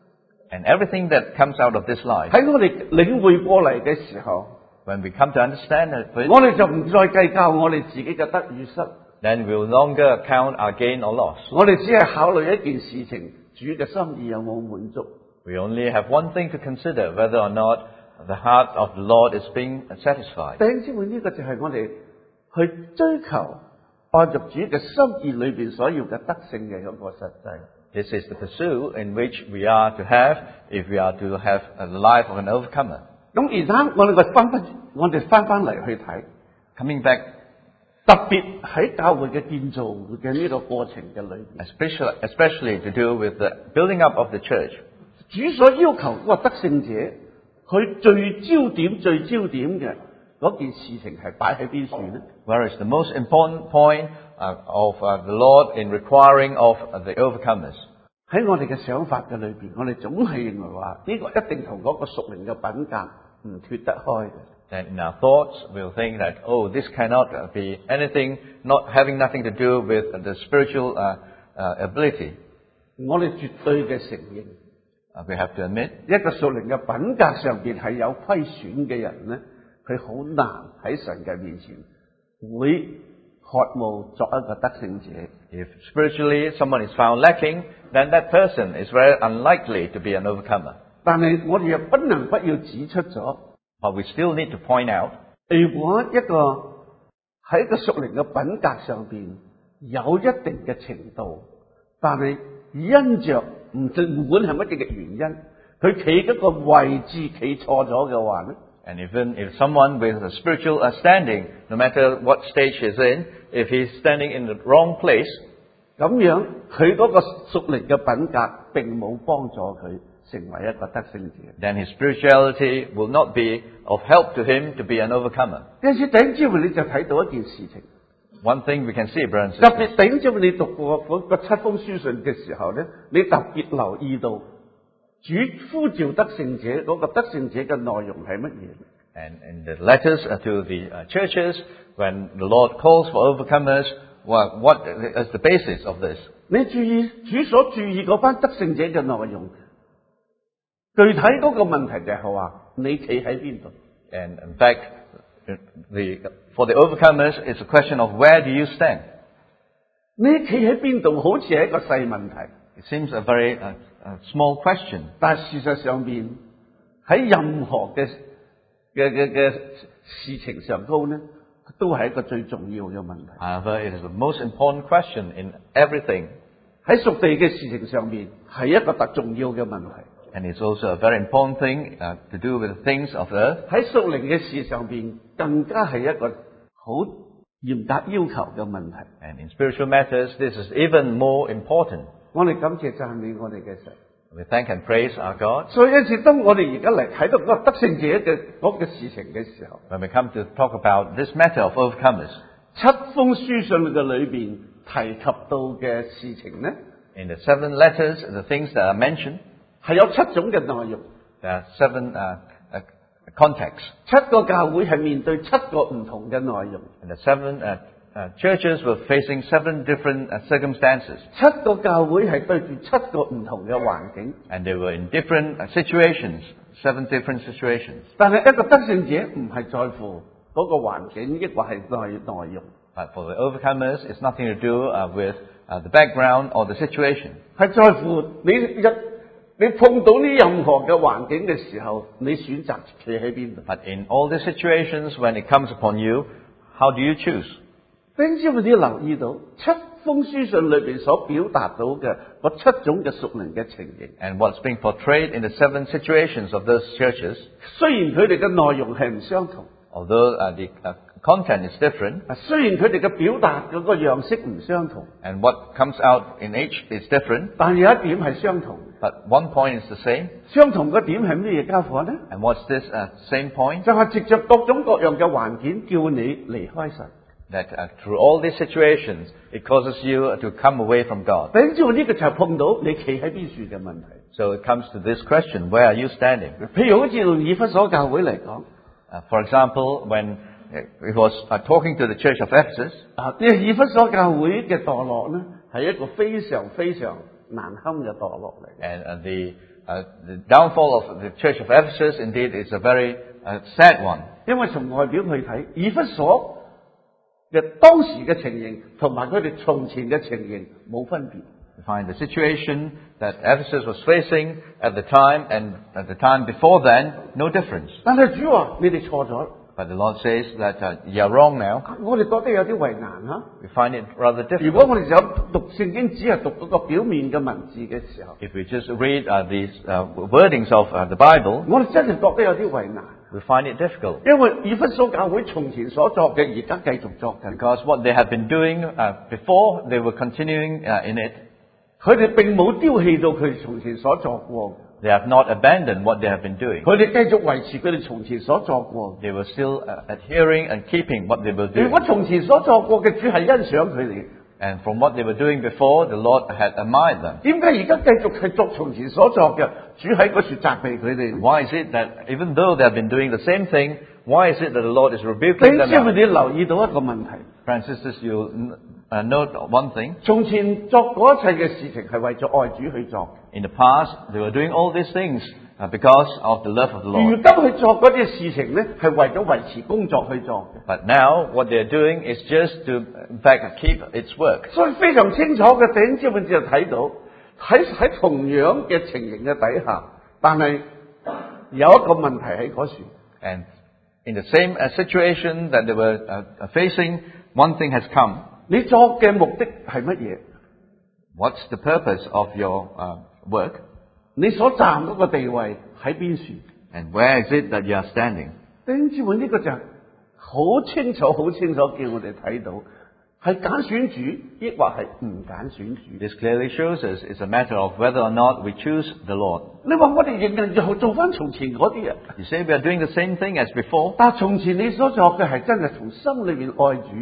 And everything that comes out of this life, 喺我哋領會過嚟嘅時候， when we come to understand it, 我哋就唔再計較我哋自己嘅得與失， then we will no longer count our gain or loss. 我哋只係考慮一件事情，主嘅心意有冇滿足。 We only have one thing to consider, whether or not the heart of the Lord is being satisfied. 弟兄姊妹，呢個就係我哋去追求按照主嘅心意裏邊所要嘅得勝嘅一個實際。 This is the pursuit in which we are to have if we are to have the life of an overcomer. 咁而家我哋翻嚟去睇， Coming back, 特別喺教會嘅建造嘅呢個過程嘅裏邊， especially to do with the building up of the church, 主所要求嗰個得勝者，佢最焦點嘅嗰件事情係擺喺邊處呢？ where is the most important point of the Lord in requiring of the overcomers? 喺我哋嘅想法嘅裏邊，我哋總係認為話呢個一定同嗰個屬靈嘅品格唔脫得開嘅。 And in our thoughts, we'll think that, oh, this cannot be anything, not having nothing to do with the spiritual ability. 我哋絕對嘅承認， We have to admit, 一個屬靈嘅品格上邊係有虧損嘅人咧，佢好難喺神嘅面前會渴慕作一個得勝者。 if spiritually someone is found lacking, then that person is very unlikely to be an overcomer. 但係我哋又不能不要指出咗， But we still need to point out, 如果一個喺個屬靈嘅品格上邊有一定嘅程度，但係因着唔管係乜嘢嘅原因，佢企嗰個位置企錯咗嘅話咧， and even if someone with a spiritual standing, no matter what stage he's in, if he's standing in the wrong place, 咁樣佢嗰個屬靈嘅品格並冇幫助佢成為一個得勝者。 then his spirituality will not be of help to him to be an overcomer. 因此頂之後你就睇到一件事情， One thing we can see, brothers and 特 sisters, 別頂之後你讀過嗰個7封書信嘅時候咧，你特別留意到主呼召得勝者嗰個得勝者嘅內容係乜嘢？ And in the letters to the churches, when the Lord calls for overcomers, what is the basis of this? 你注意主所注意嗰班得勝者嘅內容，具體嗰個問題就係話你企喺邊度。 And in fact, for the overcomers, it's a question of where do you stand? 你企喺邊度好似係一個細問題， It seems a very small question. 但係事實上邊喺任何嘅事情上高呢，都係一個最重要嘅問題。 However, it is the most important question in everything. 喺屬地嘅事情上邊係一個特重要嘅問題。 And it's also a very important thing to do with the things of earth. 喺屬靈嘅事上邊更加係一個好嚴格要求嘅問題。 And in spiritual matters, this is even more important. 我哋感謝讚美我哋嘅神。 We thank and praise our God. 所以因此，當我哋而家嚟睇到嗰個得勝者嘅嗰個事情嘅時候， When we come to talk about this matter of overcomers, 7封書信嘅裏邊提及到嘅事情呢， in the 7 letters, the things that are mentioned, 係有7種嘅內容。 there are 7 contexts. 7個教會係面對7個唔同嘅內容。 And the 7 churches were facing 7 different circumstances. 7個教會係對住7個唔同嘅環境。 And they were in different situations, 7 different situations. 但係一個得勝者唔係在乎嗰個環境，抑或係內容， But for the overcomers, it's nothing to do with the background or the situation. 係在乎你碰到呢任何嘅環境嘅時候，你選擇企喺邊度。 But in all the situations, when it comes upon you, how do you choose? 弟兄姊妹，你要留意到7封書信裏邊所表達到嘅嗰7種嘅屬靈嘅情形。 And what's being portrayed in the 7 situations of those churches, 雖然佢哋嘅內容係唔相同， although the content is different, 雖然佢哋嘅表達嗰個樣式唔相同， and what comes out in each is different, 但有一點係相同。 but one point is the same. 相同嘅點係咩嘢家伙呢？ And what's this same point? 就係藉着各種各樣嘅環境，叫你離開神。 That through all these situations, it causes you to come away from God. 弟兄姊妹，呢個就係碰到你企喺邊處嘅問題。 So it comes to this question, where are you standing? 譬如好似用以弗所教會嚟講， For example, when it was talking to the church of Ephesus, 呢個以弗所教會嘅墮落呢，係一個非常非常難堪嘅墮落嚟。 and the downfall of the church of Ephesus indeed is a very sad one. 因為從外表去睇，以弗所嘅當時嘅情形同埋佢哋從前嘅情形冇分別。 We find the situation that Ephesus was facing at the time and at the time before then, no difference. 但係主話：你哋錯咗。 But the Lord says that you are wrong now. 我哋覺得有啲為難嚇。 We find it rather 如果 difficult. 我哋想讀聖經，只係讀嗰個表面嘅文字嘅時候， If we just read these wordings of the Bible, 我哋真係覺得有啲為難。 we find it difficult. 因為以弗所教會從前所作嘅，而家繼續作緊。 Because what they have been doing before, they were continuing in it. 佢哋並冇丟棄到佢哋從前所作過， They have not abandoned what they have been doing. 佢哋繼續維持佢哋從前所作過。 They were still adhering and keeping what they were 如 doing. 果從前所作過嘅主係欣賞佢哋， And from what they were doing before, the Lord had admired them. 點解而家繼續係作從前所作嘅？主喺嗰處責備佢哋。 Why is it that even though they have been doing the same thing, why is it that the Lord is 弟 rebuking 兄 them 姊妹， now? 你要留意到一個問題： Francis, you note one thing. 從前作嗰一切嘅事情係為咗愛主去作， In the past, they were doing all these things because of the love of the 如 Lord. 今去作嗰啲事情呢，係為咗維持工作去作嘅。 But now, what they're doing is just to, in fact, keep its work. 所以非常清楚嘅弟兄姊妹就睇到喺同樣嘅情形嘅底下，但係有一個問題喺嗰處。 And in the same situation that they were facing, one thing has come. 你作嘅目的係乜嘢？ What's the purpose of your work? 你所站嗰個地位喺邊處？ And where is it that you are standing? 弟兄姊妹，呢個就係好清楚、好清楚叫我哋睇到，係揀選主，抑或係唔揀選主。 This clearly shows us it's a matter of whether or not we choose the Lord. 你話我哋仍然又做翻從前嗰啲啊？ You say we are doing the same thing as before, 但係從前你所作嘅係真係從心裏邊愛主，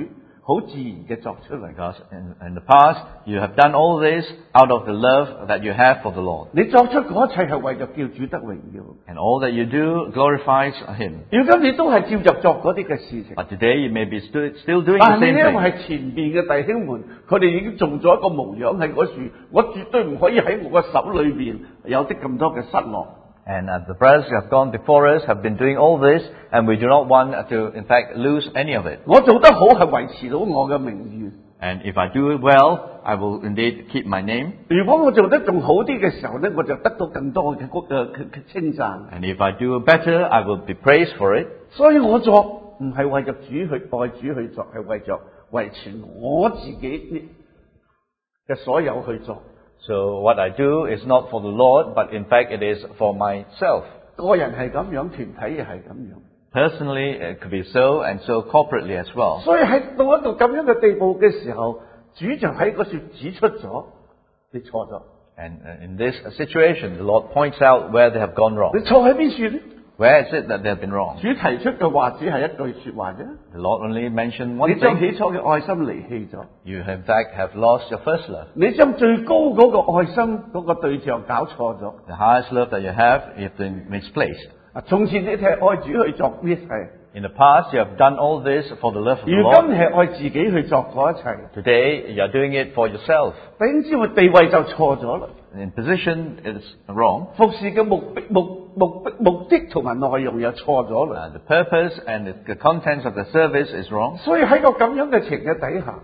好自然嘅作出嚟。 Because in the past, you have done all this out of the love that you have for the Lord. 你作出嗰一切係為咗叫主得榮耀。 And all that you do glorifies Him. 如今你都係照着作嗰啲嘅事情， But today you may be still doing 但 the 係 same 呢，因為 thing. 係前邊嘅弟兄們，佢哋已經做咗一個模樣喺嗰處，我絕對唔可以喺我嘅手裏邊有啲咁多嘅失落。 And the brothers who have gone before us have been doing all this, and we do not want to, in fact, lose any of it. 我做得好係維持到我嘅名譽。 And if I do it well, I will indeed keep my name. 如果我做得仲好啲嘅時候呢，我就得到更多嘅稱讚。 And if I do better, I will be praised for it. 所以我作唔係為着主去愛主去作，係為着維持我自己嘅所有去作。 So what I do is not for the Lord, but in fact it is for myself. 個人係咁樣，團體又係咁樣。 Personally, it could be so, and so corporately as well. 所以喺到一度咁樣嘅地步嘅時候，主就喺嗰處指出咗你錯咗。 And in this situation, the Lord points out where they have gone 你 wrong. 錯喺邊處呢？ Where is it that they have been wrong? 主提出嘅話只係一句說話啫。 The Lord only mentioned 你 one 將 thing. 起初嘅愛心離棄咗， You, in fact, have lost your first love. 你將最高嗰個愛心嗰個對象搞錯咗。 The highest love that you have, you have been misplaced. 從前你係愛主去作呢一切， In the past, you have done all this for the love of the 如 Lord. 今係愛自己去作嗰一切。 Today, you are doing it for yourself. 弟兄姊妹地位就錯咗啦， In position, it's wrong. 服侍嘅目的同埋內容又錯咗啦。 The purpose and the contents of the service is wrong. 所以喺個咁樣嘅情嘅底下，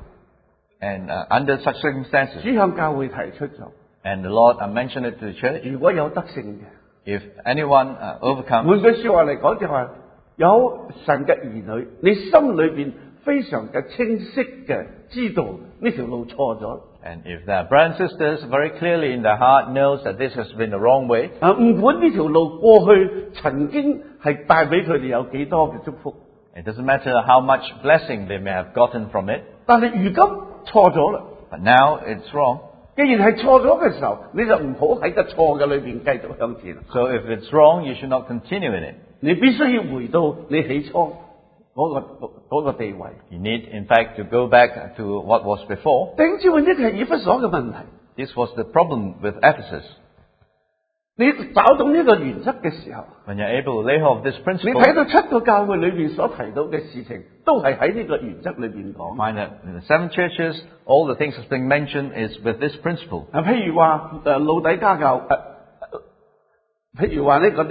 And under such circumstances, 主向教會提出咗， and the Lord mentioned it to the church, 如果有得勝嘅， if anyone overcomes, 換句說話嚟講就話，有神嘅兒女，你心裏邊非常嘅清晰嘅知道呢條路錯咗。 and if their brothers and sisters very clearly in their heart knows that this has been the wrong way, 唔管呢條路過去曾經係帶俾佢哋有幾多嘅祝福， it doesn't matter how much blessing they may have gotten from it, 但係如今錯咗啦。 but now it's wrong. 既然係錯咗嘅時候，你就唔好喺個錯嘅裏邊繼續向前。 So if it's wrong, you should not continue in it. 你必須要回到你起初嗰個地位。 You need, in fact, to go back to what was before. 弟兄姊妹，呢個係以弗所嘅問題。 This was the problem with Ephesus. 你找到呢個原則嘅時候， When you're able to lay hold of this 你 principle, 睇到七個教會裏邊所提到嘅事情，都係喺呢個原則裏邊講。 find that in the 7 churches, all the things that's being mentioned is with this principle. 譬如話老底加教，譬如話呢個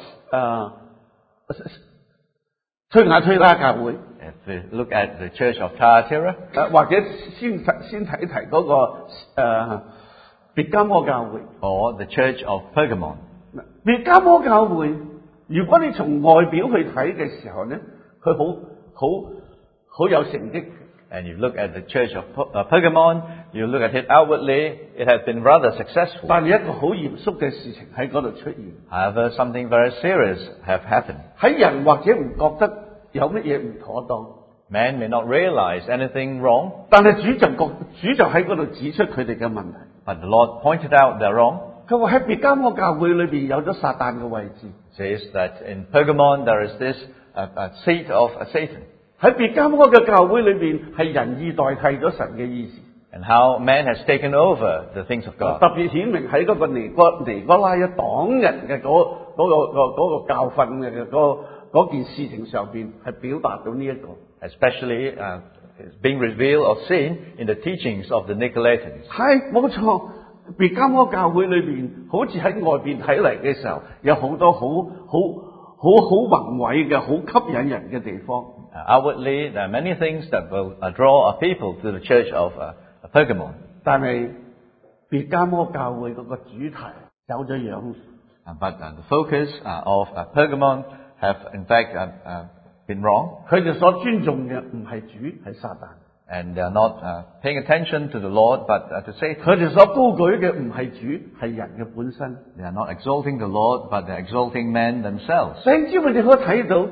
推雅推拉教會， If we look at the church of Thyatira, 或者先提嗰個別迦摩教會。 or the church of Pergamon. 別迦摩教會，如果你從外表去睇嘅時候呢，佢好有成績。 And you look at the church of Pergamon, you look at it outwardly, it has been rather successful. 但係一個好嚴肅嘅事情喺嗰度出現， However, something very serious have happened. 喺人或者唔覺得有乜嘢唔妥當， Man may not realize anything wrong, 但係主就喺嗰度指出佢哋嘅問題。 but the Lord pointed out they're wrong. 佢話喺別迦摩教會裏邊有咗撒旦嘅位置， Says that in Pergamon there is this seat of Satan. 喺別迦摩嘅教會裏邊係人意代替咗神嘅意思， And how man has taken over the things of 特 God. 別顯明喺嗰個尼哥拉一黨人嘅嗰個教訓嘅嗰件事情上邊係表達到呢一個。 Especially it's being revealed or seen in the teachings of the Nicolaitans. 係冇錯，別迦摩教會裏邊好似喺外邊睇嚟嘅時候，有好多好宏偉嘅、好吸引人嘅地方。 Outwardly, there are many things that will draw our people to the church of Pergamon. 但係別迦摩教會嗰個主題走咗樣， But the focus of Pergamon have in fact been wrong, 佢哋所尊重嘅唔係主，係撒旦。 and they are not paying attention to the Lord but to Satan. 佢哋所高舉嘅唔係主，係人嘅本身。 They are not exalting the Lord but they're exalting men themselves. 甚至我哋可以睇到，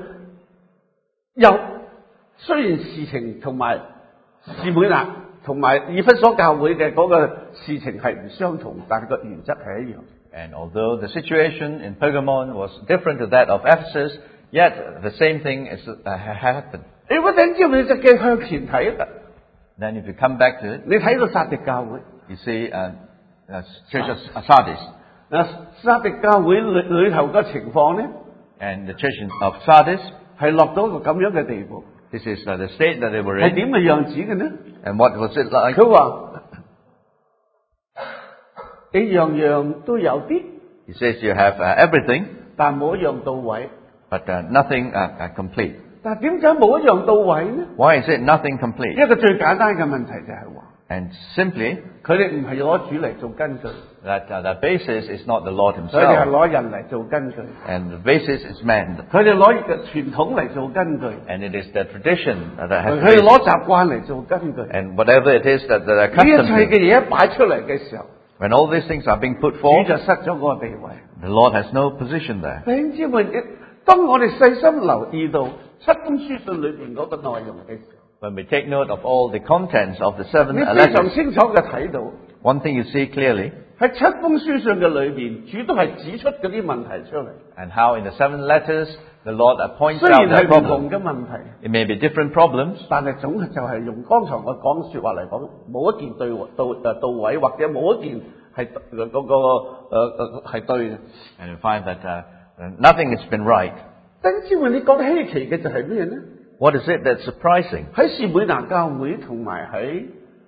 雖然事情同埋士每拿同埋以弗所教會嘅嗰個事情係唔相同，但係個原則係一樣。 And although the situation in Pergamon was different to that of Ephesus, yet the same thing happened. 如果頂知你就繼向前睇啦， Then if you come back to it, 你睇到撒狄教會， you see Church of Sardis. 撒狄教會裏頭嘅情況咧， And the Church of Sardis, 係落到一個咁樣嘅地步， this is the state that they were 係 in. 點嘅樣子嘅呢？ And what was it like? 佢話你樣樣都有啲， He says you have everything, 但冇一樣到位。 but nothing complete. 但係點解冇一樣到位呢？ Why is it nothing complete? 一個最簡單嘅問題就係話， And simply 佢哋唔係攞主嚟做根據， that the basis is not the Lord 佢哋係 himself, 攞人嚟做根據， and the basis is man, 佢哋攞傳統嚟做根據， and it is the tradition that has 佢哋 basis. 攞習慣嚟做根據。呢 And whatever it is that they're 一 accustomed 切嘅 to, 嘢一擺出嚟嘅時候， when all these things are being put 主 forth, 就失咗嗰個地位。 the Lord has no position there. 弟兄姊妹，當我哋細心留意到七封書信裏邊嗰個內容嘅時候， When we take note of all the contents of the 7 你非常 letters, 清楚嘅睇到 one thing you see clearly, 喺七封書信嘅裏邊，主都係指出嗰啲問題出嚟。 and how in the 7 letters the Lord points 雖 out 然 the 係唔同 problem. 嘅問題， It may be different problems, 但係總係就係用剛才我講説話嚟講，冇一件到位，或者冇一件係係對嘅。 and you find that nothing has been right. 弟兄姊妹，你覺得稀奇嘅就係咩呢？ What is it that's surprising? 喺士每拿教會同埋喺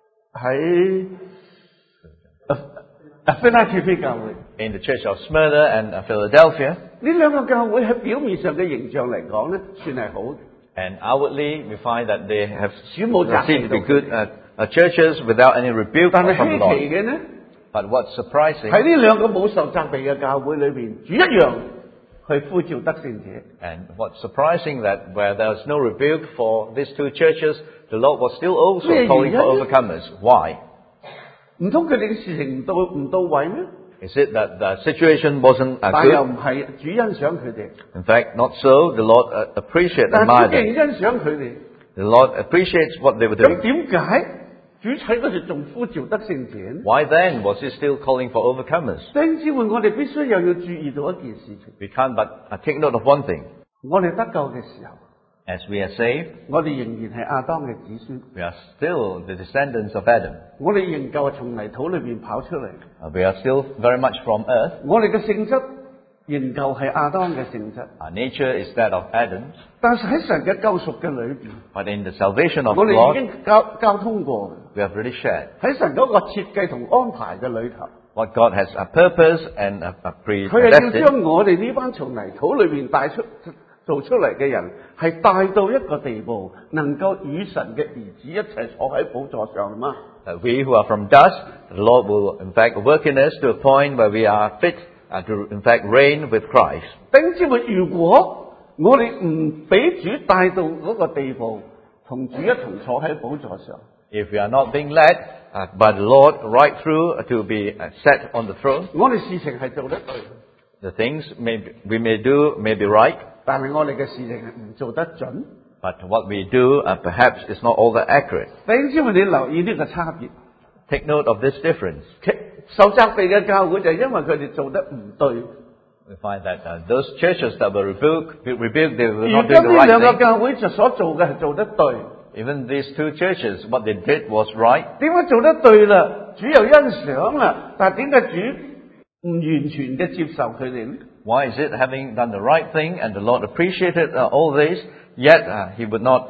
腓拉鐵非教會， In the Church of Smyrna and Philadelphia, 呢兩個教會喺表面上嘅形象嚟講咧，算係好嘅。 and outwardly we find that they have 主冇責 seem 備 to 到 be good churches without any rebuke 但 from 係 the 稀奇 Lord. 嘅呢， But what's surprising, 喺呢兩個冇受責備嘅教會裏邊，主一樣去呼召得勝者。 and what's surprising that where there's no rebuke for these two churches, the Lord was still also 咩原因？ calling for overcomers. Why? 唔通佢哋嘅事情唔到位咩？ Is it that the situation wasn't 但又 good? 唔係主欣賞佢哋， In fact, not so. The Lord appreciates 但 and 係 admires 主 them. 既然欣賞佢哋， The Lord appreciates what they were 咁 doing. 點解主喺嗰時仲呼召得勝者呢？ Why then was He still calling for overcomers? 弟兄姊妹，我哋必須又要注意到一件事情： We can't but take note of one thing. 我哋得救嘅時候， As we are saved, 我哋仍然係亞當嘅子孫， we are still the descendants of Adam. 我哋仍舊係從泥土裏邊跑出嚟， We are still very much from earth. 我哋嘅性質仍舊係亞當嘅性質。 Our nature is that of Adam's. 但係喺神嘅救贖嘅裏邊， But in the salvation of 我哋已 God, 經交通過嘅。 we have already shared 喺神嗰個設計同安排嘅裏頭， what God has a purpose and 佢係要 predestined. 將我哋呢班從泥土裏邊做出嚟嘅人，係帶到一個地步，能夠與神嘅兒子一齊坐喺寶座上嘛。 We who are from dust, the Lord will in fact work in us to a point where we are fit to in fact reign with Christ. 弟兄姊妹，如果我哋唔俾主帶到嗰個地步，同主一同坐喺寶座上， If we are not being led by the Lord right through to be set on the throne, 我哋事情係做得對， the things we may do may be right, 但係我哋嘅事情係唔做得準。 but what we do perhaps is not all that accurate. 弟兄姊妹，你留意呢個差別。 Take note of this difference. 受責備嘅教會就係因為佢哋做得唔對。 We find that those churches that were rebuked, they were 而 not 家 doing the 呢兩個 right thing. 教會就所做嘅係做得對。 Even these two churches, what they did was right. 點解做得對啦？主又欣賞啦，但係點解主唔完全嘅接受佢哋呢？ Why is it having done the right thing and the Lord appreciated all this, yet He would not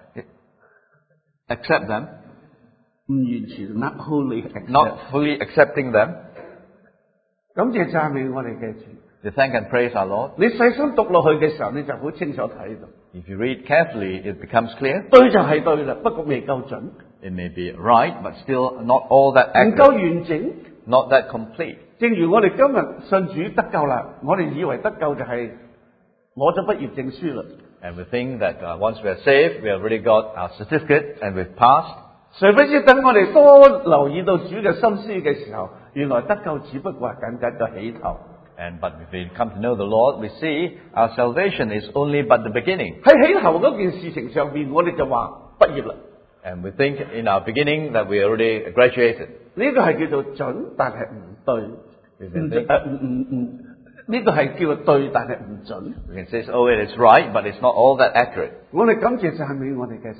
accept them, 唔完全 not wholly accept。 not fully accepting them? 感謝讚美我哋嘅主。 We thank and praise our Lord. 你細心讀落去嘅時候，你就好清楚睇到， If you read carefully, it becomes clear. 對就係對啦，不過未夠準， It may be right, but still not all that 唔夠 accurate, 完整。 not that complete. 正如我哋今日信主得救啦，我哋以為得救就係攞咗畢業證書啦。 And we think that once we are saved, we have already got our certificate and we've passed. 誰不知等我哋多留意到主嘅心思嘅時候，原來得救只不過係僅僅個起頭。 But if we come to know the Lord, we see our salvation is only but the beginning. 喺起頭嗰件事情上邊，我哋就話畢業啦。 And we think in our beginning that we already graduated. 呢個係叫做準，但係唔對。呢個係叫做對，但係唔準。 We can say, oh, it is right, but it's not all that accurate. 我哋感謝讚美我哋嘅神。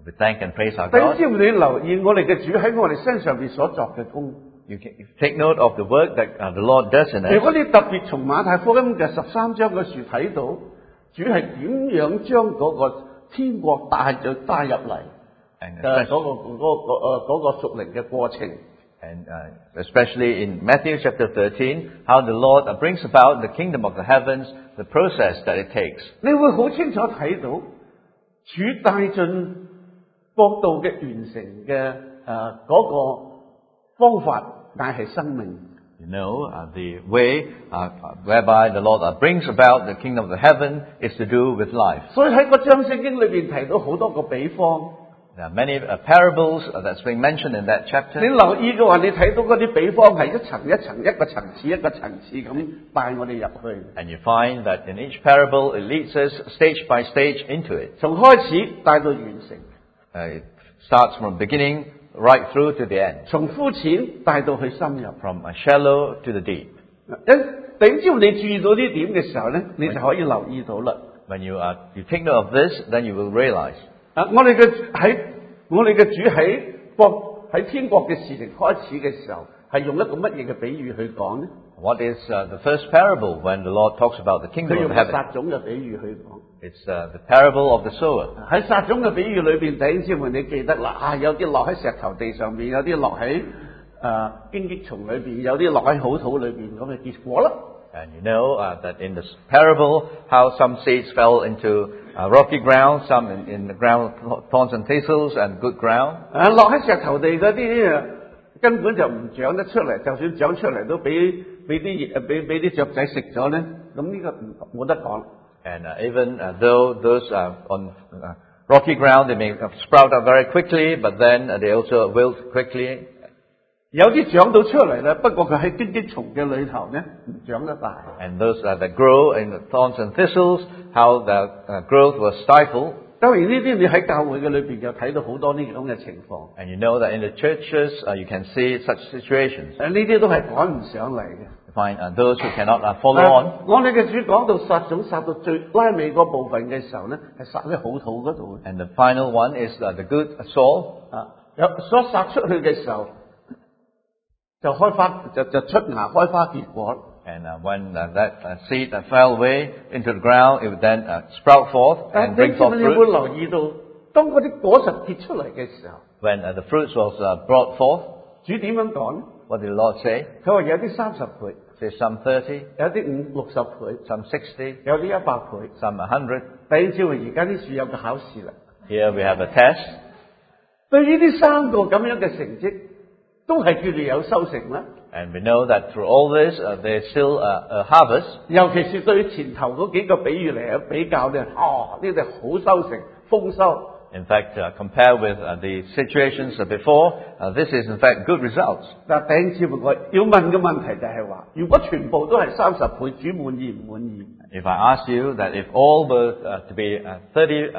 We thank and praise our 弟兄 God. 姊妹，你留意我哋嘅主喺我哋身上邊所作嘅工。 You can take note of the work that the Lord does in 如果 us. 你特別從馬太福音嘅13章嗰處睇到，主係點樣將嗰個天國帶入嚟 And 嗰個屬靈嘅過程。 And especially in Matthew chapter 13, how the Lord brings about the kingdom of the heavens, the process that it takes. 你會好清楚睇到主帶進國度嘅完成嘅嗰個方法，乃係生命。 You know, the way whereby the Lord brings about the kingdom of the heaven is to do with life. 所以喺個章聖經裏邊提到好多個比方。 There are many parables that's being mentioned in that 你 chapter. 留意嘅話，你睇到嗰啲比方係一層一層、一個層次一個層次咁帶我哋入去。 And you find that in each parable it leads us stage by stage into it. 從開始帶到完成， It starts from beginning right through to the end. 從膚淺帶到去深入。 From shallow to the deep. 只要你注意到呢點嘅時候咧，你就可以留意到啦。 When you take note of this, then you will realize. 我哋嘅主喺天國嘅事情開始嘅時候，係用一個乜嘢嘅比喻去講呢？ What is the first parable when the Lord talks about the 佢 kingdom 用 of 個 heaven? 撒種嘅比喻去講。 It's the parable of the sower. 喺撒種嘅比喻裏邊，弟兄姊妹你記得啦，有啲落喺石頭地上邊，有啲落喺荊棘叢裏邊，有啲落喺好土裏邊，咁嘅結果啦。 And you know that in this parable, how some seeds fell into rocky ground, some in the ground thorns and thistles, and good ground. 落喺石頭地嗰啲根本就唔長得出嚟，就算長出嚟都俾啲雀仔食咗咧，咁呢個冇得講。 And even though those on rocky ground, they may sprout up very quickly, but then they also wilt quickly. 有啲長到出嚟咧，不過佢喺荊棘叢嘅裏頭咧，唔長得大。 And those that grow in the thorns and thistles, how the growth was stifled. 當然呢啲你喺教會嘅裏邊就睇到好多呢種嘅情況。 And you know that in the churches, you can see such situations. 呢啲都係趕唔上嚟嘅。 You find those who cannot follow on. 我哋嘅主講到撒種撒到最拉尾嗰部分嘅時候咧，係撒喺好土嗰度。 And the final one is the good soil. 所撒出去嘅時候，就開花就出芽開花結果。 And when that seed fell away into the ground, it would then sprout forth and bring forth 你會 fruit. 留意到，當嗰啲果實結出嚟嘅時候， When the fruits was brought forth, 主點樣講咧？ what did the Lord say? 佢話有啲30倍， Say some 30, 有啲60倍， some 60, 有啲100倍。 some 100. 弟兄姊妹，而家啲樹有個考試啦。 Here we have a test. 對呢啲3個咁樣嘅成績，都係叫你有收成啦。 And we know that through all this, there's still a harvest. 尤其是對前頭嗰幾個比喻嚟比較咧，呢啲好收成，豐收。 In fact, compared with the situations before, this is in fact good results. 但係弟兄姊妹，我要問嘅問題就係話，如果全部都係30倍，主滿意唔滿意？ If I ask you that if all were to be 30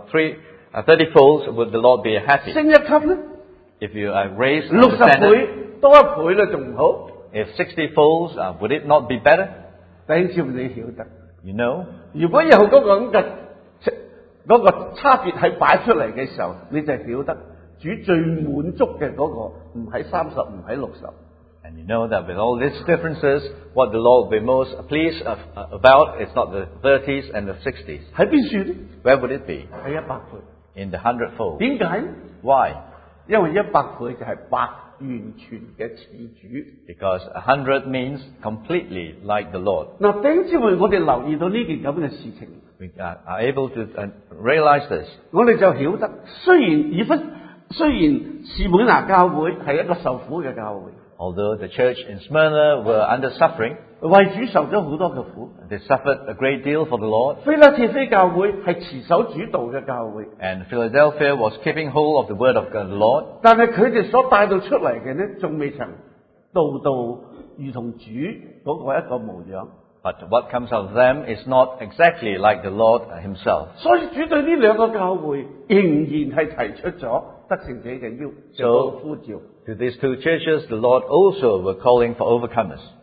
30 folds, would the Lord be happy? 升一級咧， If you raise the 60 standard, 倍多1倍咧，仲唔好？ if 60 folds, would it not be better? 弟兄姊妹，你曉得， You know, 如果有嗰個咁嘅嗰個差別係擺出嚟嘅時候，你就曉得主最滿足嘅嗰個唔喺30，唔喺60。 and you know that with all these differences, what the Lord will be most pleased about is not the 30s and the 60s. 喺邊處咧？ Where would it be? 喺100倍。 In the 100-fold. 點解咧？ Why? 因為100倍就係百完全嘅似主。 Because 100 means completely like the Lord. 嗱，弟兄姊妹，我哋留意到呢件咁嘅事情， We are able to realize this. 我哋就曉得，雖然士每拿教會係一個受苦嘅教會， Although the church in Smyrna were under suffering, 為主受咗好多嘅苦。 they suffered a great deal for the Lord. 腓立比非教會係持守主道嘅教會， And Philadelphia was keeping hold of the word of the Lord. 但係佢哋所帶到出嚟嘅呢，仲未曾到如同主嗰個一個模樣。 But what comes out of them is not exactly like the Lord himself. 所以主對呢兩個教會仍然係提出咗得勝者嘅呼召。 To these two churches, the Lord also were calling for overcomers.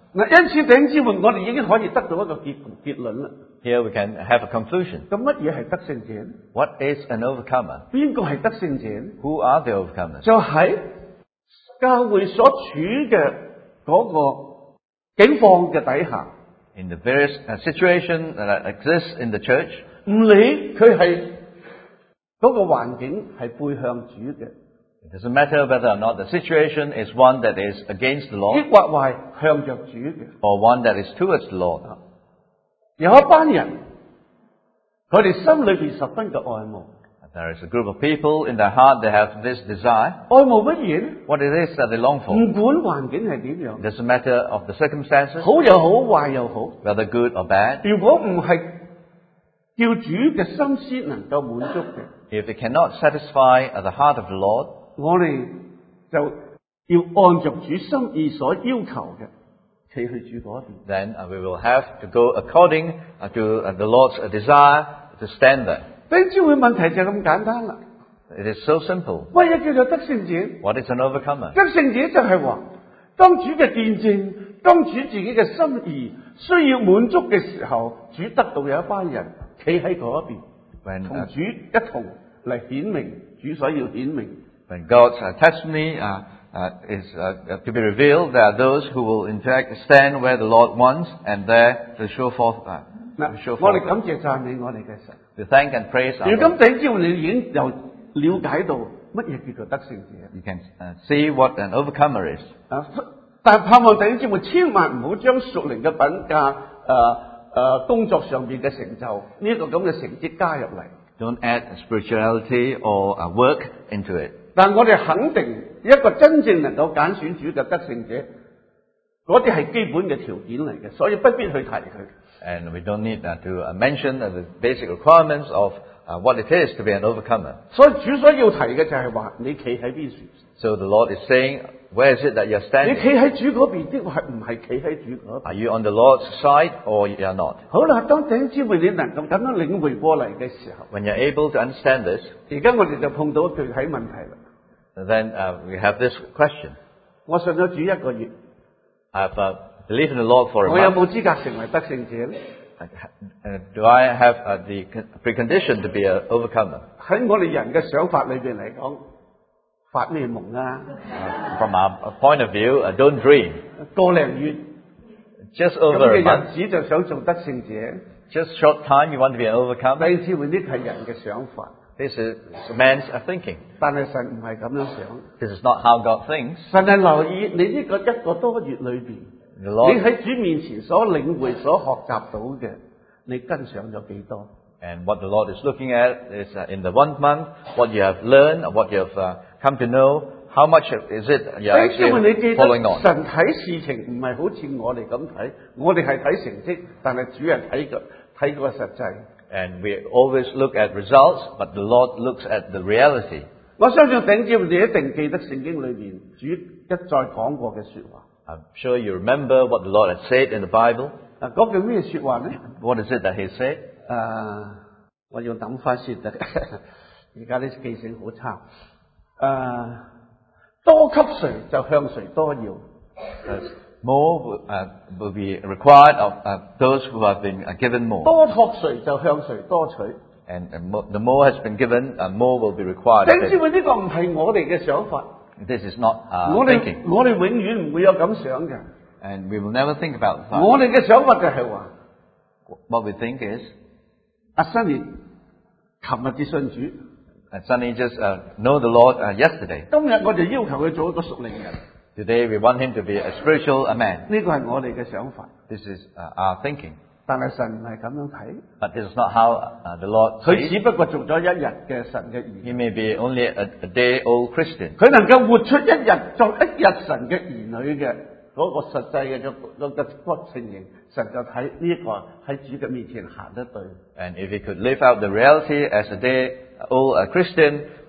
嗱，因此弟兄姊妹，我哋已經可以得到一個結論啦。 Here we can have a conclusion. 咁乜嘢係得勝者呢？ What is an overcomer? 邊個係得勝者呢？ Who are the overcomers? 就喺教會所處嘅嗰個境況嘅底下， In the various situation that exists in the church, 唔理佢係嗰個環境係背向主嘅， it doesn't matter whether or not the situation is one that is against the 抑 Lord 或係向着主嘅。 or one that is towards the Lord. 有一班人，佢哋心裏邊十分嘅愛慕， There is a group of people in their heart that have this desire. 愛慕乜嘢呢？ What it is that they long for. 唔管環境係點 It 樣， doesn't matter of the circumstances, 好又好，壞又好。 whether good or bad. 如果唔係叫主嘅心思能夠滿足嘅， If it cannot satisfy the heart of the Lord, 我哋就要按着主心意所要求嘅，企去主嗰邊。 then we will have to go according to the Lord's desire to stand there. 弟兄姊妹，問題就咁簡單啦。 It is so simple. 乜嘢叫做得勝者？ What is an overcomer? 得勝者就係話，當主嘅見證，當主自己嘅心意需要滿足嘅時候，主得到有一班人企喺嗰一邊， When, 同主一同嚟顯明主所要顯明。 when God's testimony is to be revealed, there are those who will in fact stand where the Lord wants and there to show forth. 嗱 Show 我哋 forth. 感謝讚美我哋嘅神。 To thank and praise our 如 Lord. 今弟兄姊妹，你已經又了解到乜嘢叫做得勝者 You can see what an overcomer is. 啊！但係盼望弟兄姊妹千萬唔好將屬靈嘅品格工作上邊嘅成就呢一個咁嘅成績加入嚟。 Don't add spirituality or work into it. 但我哋肯定一個真正能夠揀選主嘅得勝者，嗰啲係基本嘅條件嚟嘅，所以不必去提佢。 And we don't need to mention the basic requirements of what it is to be an overcomer. 所以主所要提嘅就係話，你企喺邊處？ So the Lord is saying, where is it that you're 你 standing? 企喺主嗰邊，的確係唔係企喺主嗰邊？ Are you on the Lord's side or you are not? 好啦，當弟兄姊妹你能夠咁樣領會過嚟嘅時候， When you're able to understand this, 而家我哋就碰到具體問題啦。 then we have this question. 我信咗主一個月， I've believed in the Lord for 我有 a month. 冇資格成為得勝者呢？ Do I have the precondition to be an overcomer? 喺我哋人嘅想法裏邊嚟講，發咩夢啊？ From our point of view, don't dream. 個零月 Just 咁 over 嘅 a month, 日子就想做得勝者， just short time, you want to be an overcomer. 弟兄姊妹呢係人嘅想法， This is man's thinking. 但係神唔係咁樣想。 This is not how God thinks. 神係留意你呢個一個多月裏邊， The 你 Lord, 喺主面前所領會、所學習到嘅，你跟上咗幾多？ and what the Lord is looking at is in the 1 month, what you have learned, what you have come to know, how much is it you're 弟兄姊妹，你 actually 記 following 得 on. 神睇事情唔係好似我哋咁睇，我哋係睇成績，但係主係睇個實際。 And we always look at results, but the Lord looks at the reality. 我相信弟兄姊妹你一定記得聖經裏邊主一再講過嘅說話。 I'm sure you remember what the Lord had said in the Bible. 嗱，嗰句咩說話呢？ What is it that He said? 我要諗翻先得，而家啲記性好差。多給誰就向誰多要。 More will be required of those who have been given more. 多託誰就向誰多取。 And the more has been given, more will be required 弟 of 兄姊 it. 妹，呢個唔係我哋嘅想法， This is not 我哋 thinking. 我哋永遠唔會有咁想嘅。 And we will never think about that. 我哋嘅想法就係話， What we think is, 阿新年琴日至信主， Sonny just know the Lord yesterday. 今日我就要求佢做一個屬靈人， Today we want him to be a spiritual man. 呢個係我哋嘅想法。 This is our thinking. 但係神唔係咁樣睇， But this is not how the Lord 佢 sees. 只不過做咗一日嘅神嘅兒 He 女， may be only a day-old Christian. 佢能夠活出一日作一日神嘅兒女嘅嗰個實際嘅個情形，神就睇呢一個喺主嘅面前行得對。 And if he could live out the reality as a day-old Christian,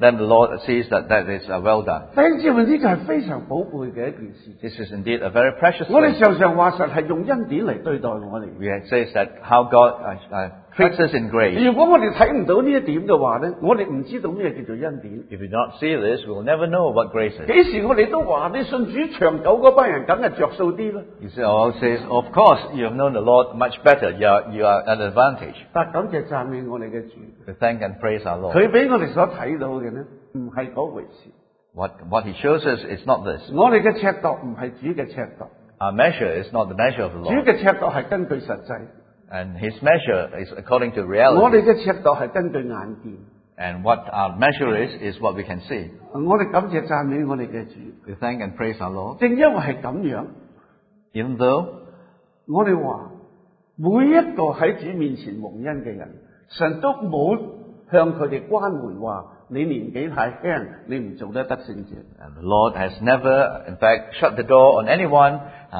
then the Lord sees that is well done. 弟兄姊妹，呢個係非常寶貝嘅一件事。 This is indeed a very precious 我哋 thing. 常常話神係用恩典嚟對待我哋。 We says that how God treats us in grace. 如果我哋睇唔到呢一點嘅話咧，我哋唔知道咩叫做恩典。 If we do not see this, we will never know what grace is. 幾時我哋都話你信主長久嗰班人梗係着數啲啦。 You say, oh, says, of course, you have known the Lord much better. You are at an advantage. 但感謝讚美我哋嘅主， We thank and praise our Lord. 佢俾我哋所睇到嘅咧，唔係嗰回事。 What He shows us is not this. 我哋嘅尺度唔係主嘅尺度， Our measure is not the measure of the 主 Lord. 嘅尺度係根據實際， And His measure is according to 我 reality. 哋嘅尺度係根據眼見。 And what our measure is what we can see. 我哋感謝讚美我哋嘅主， We thank and praise our Lord. 正因為係咁樣， Even though 我哋話每一個喺主面前蒙恩嘅人，神都冇向佢哋關門話你年紀太輕，你唔做得聖者。 and the Lord has never, in fact, shut the door on anyone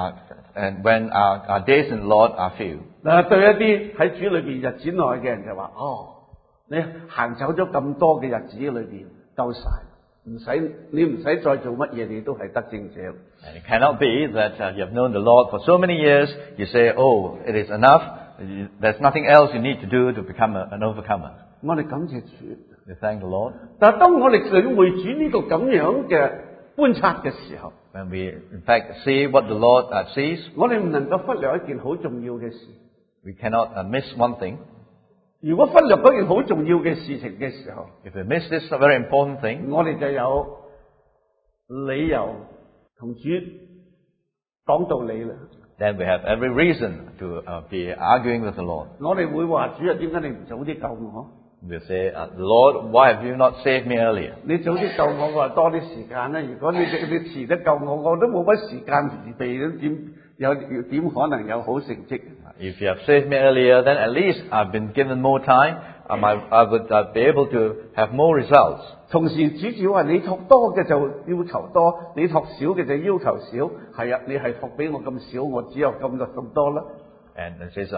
and when our days in the Lord are few. 嗱，對一啲喺主裏邊日子內嘅人就話：哦，你行走咗咁多嘅日子裏邊夠晒，你唔使再做乜嘢，你都係得勝者。 And it cannot be that you have known the Lord for so many years, you say, oh, it is enough, there's nothing else you need to do to become an overcomer. 我哋感謝主。 We thank the Lord. 但係當我哋領會主呢個咁樣嘅觀察嘅時候， When we, in fact, see what the Lord sees, 我哋唔能夠忽略一件好重要嘅事。 we cannot miss one thing. 如果忽略嗰件好重要嘅事情嘅時候， If we miss this very important thing, 我哋就有理由同主講道理啦。 then we have every reason to be arguing with the Lord. 我哋會話：主啊，點解你唔早啲救我？ We'll say, Lord, why have you not saved me earlier? 你早啲救我，我話多啲時間啦。如果你遲得救我，我都冇乜時間預備，點可能有好成績？ If you have saved me earlier, then at least I've been given more time. I would be able to have more results. 同時主主話：你託多嘅就要求多，你託少嘅就要求少。係啊，你係託俾我咁少，我只有咁多啦。 And it says,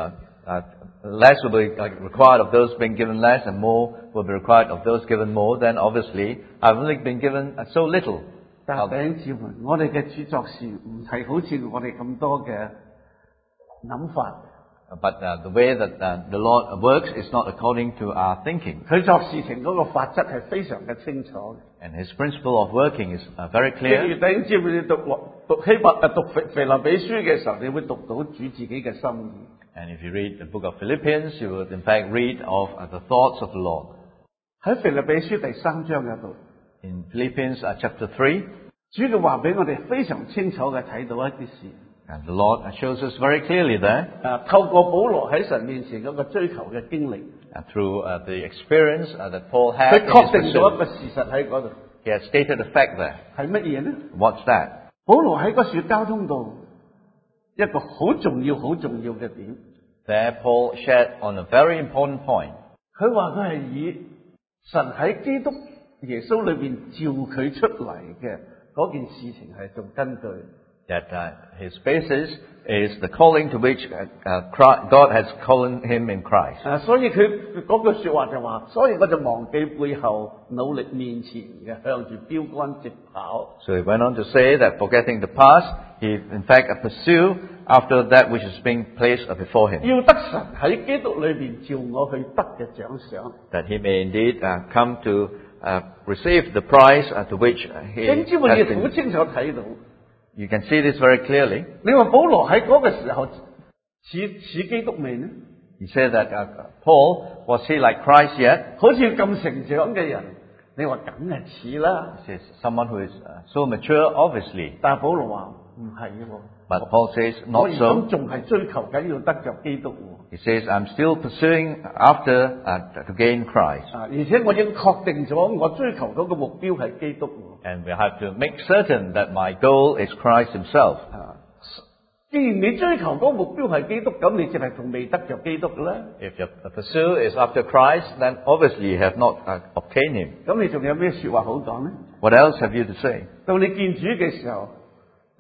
less will be required of those being given less, and more will be required of those given more. Then obviously, I've only been given so little. 但係弟兄姊妹，我哋嘅主作事唔係好似我哋咁多嘅諗法。 But the way that the Lord works is not according to our thinking. 佢作事情嗰個法則係非常嘅清楚。 And His principle of working is very 正 clear. 如弟兄姊妹，你讀腓立比書嘅時候，你會讀到主自己嘅心意。 And if you read the book of Philippians, you will in fact read of the thoughts of the Lord. 喺腓立比書第3章嗰度， In Philippians chapter 3, 主嘅話俾我哋非常清楚嘅睇到一啲事。 and the Lord shows us very clearly there, 透過保羅喺神面前嗰個追求嘅經歷， through the experience that Paul had 佢 in 確 his 定咗一 pursuit. 個事實喺嗰度， He has stated a fact there. 係乜嘢呢？ What's that? 保羅喺個雪交通度一個好重要嘅點， There Paul shared on a very important point. 佢話佢係以神喺基督耶穌裏邊召佢出嚟嘅嗰件事情係做根據。 That his basis is the calling to which God has called him in Christ. 所以佢嗰句說話就話，所以我就忘記背後，努力面前嘅，向住標杆直跑。 So he went on to say that forgetting the past, he in fact pursue after that which is being placed before him. 要得神喺基督裏邊召我去得嘅獎賞。 That he may indeed come to receive the prize to which he 點知我 has 哋好 been. 清楚睇到， You can see this very clearly. 你話保羅喺嗰個時候似基督未呢？ He said that Paul, was he like Christ yet? 好似咁成長嘅人，你話梗係似啦。 He says someone who is so mature, obviously. 但係保羅話唔係喎， But Paul says 我 not 而 so. 咁仲係追求緊要得着基督喎。 He says, I'm still pursuing after to gain Christ. 而且我已經確定咗，我追求嗰個目標係基督喎。 And we have to make certain that my goal is Christ himself. 既然你追求嗰個目標係基督，咁你淨係仲未得着基督嘅咧？ If your pursuit is after Christ, then obviously you have not obtained him. 咁你仲有咩說話好講呢？ What else have you to say? 到你見主嘅時候，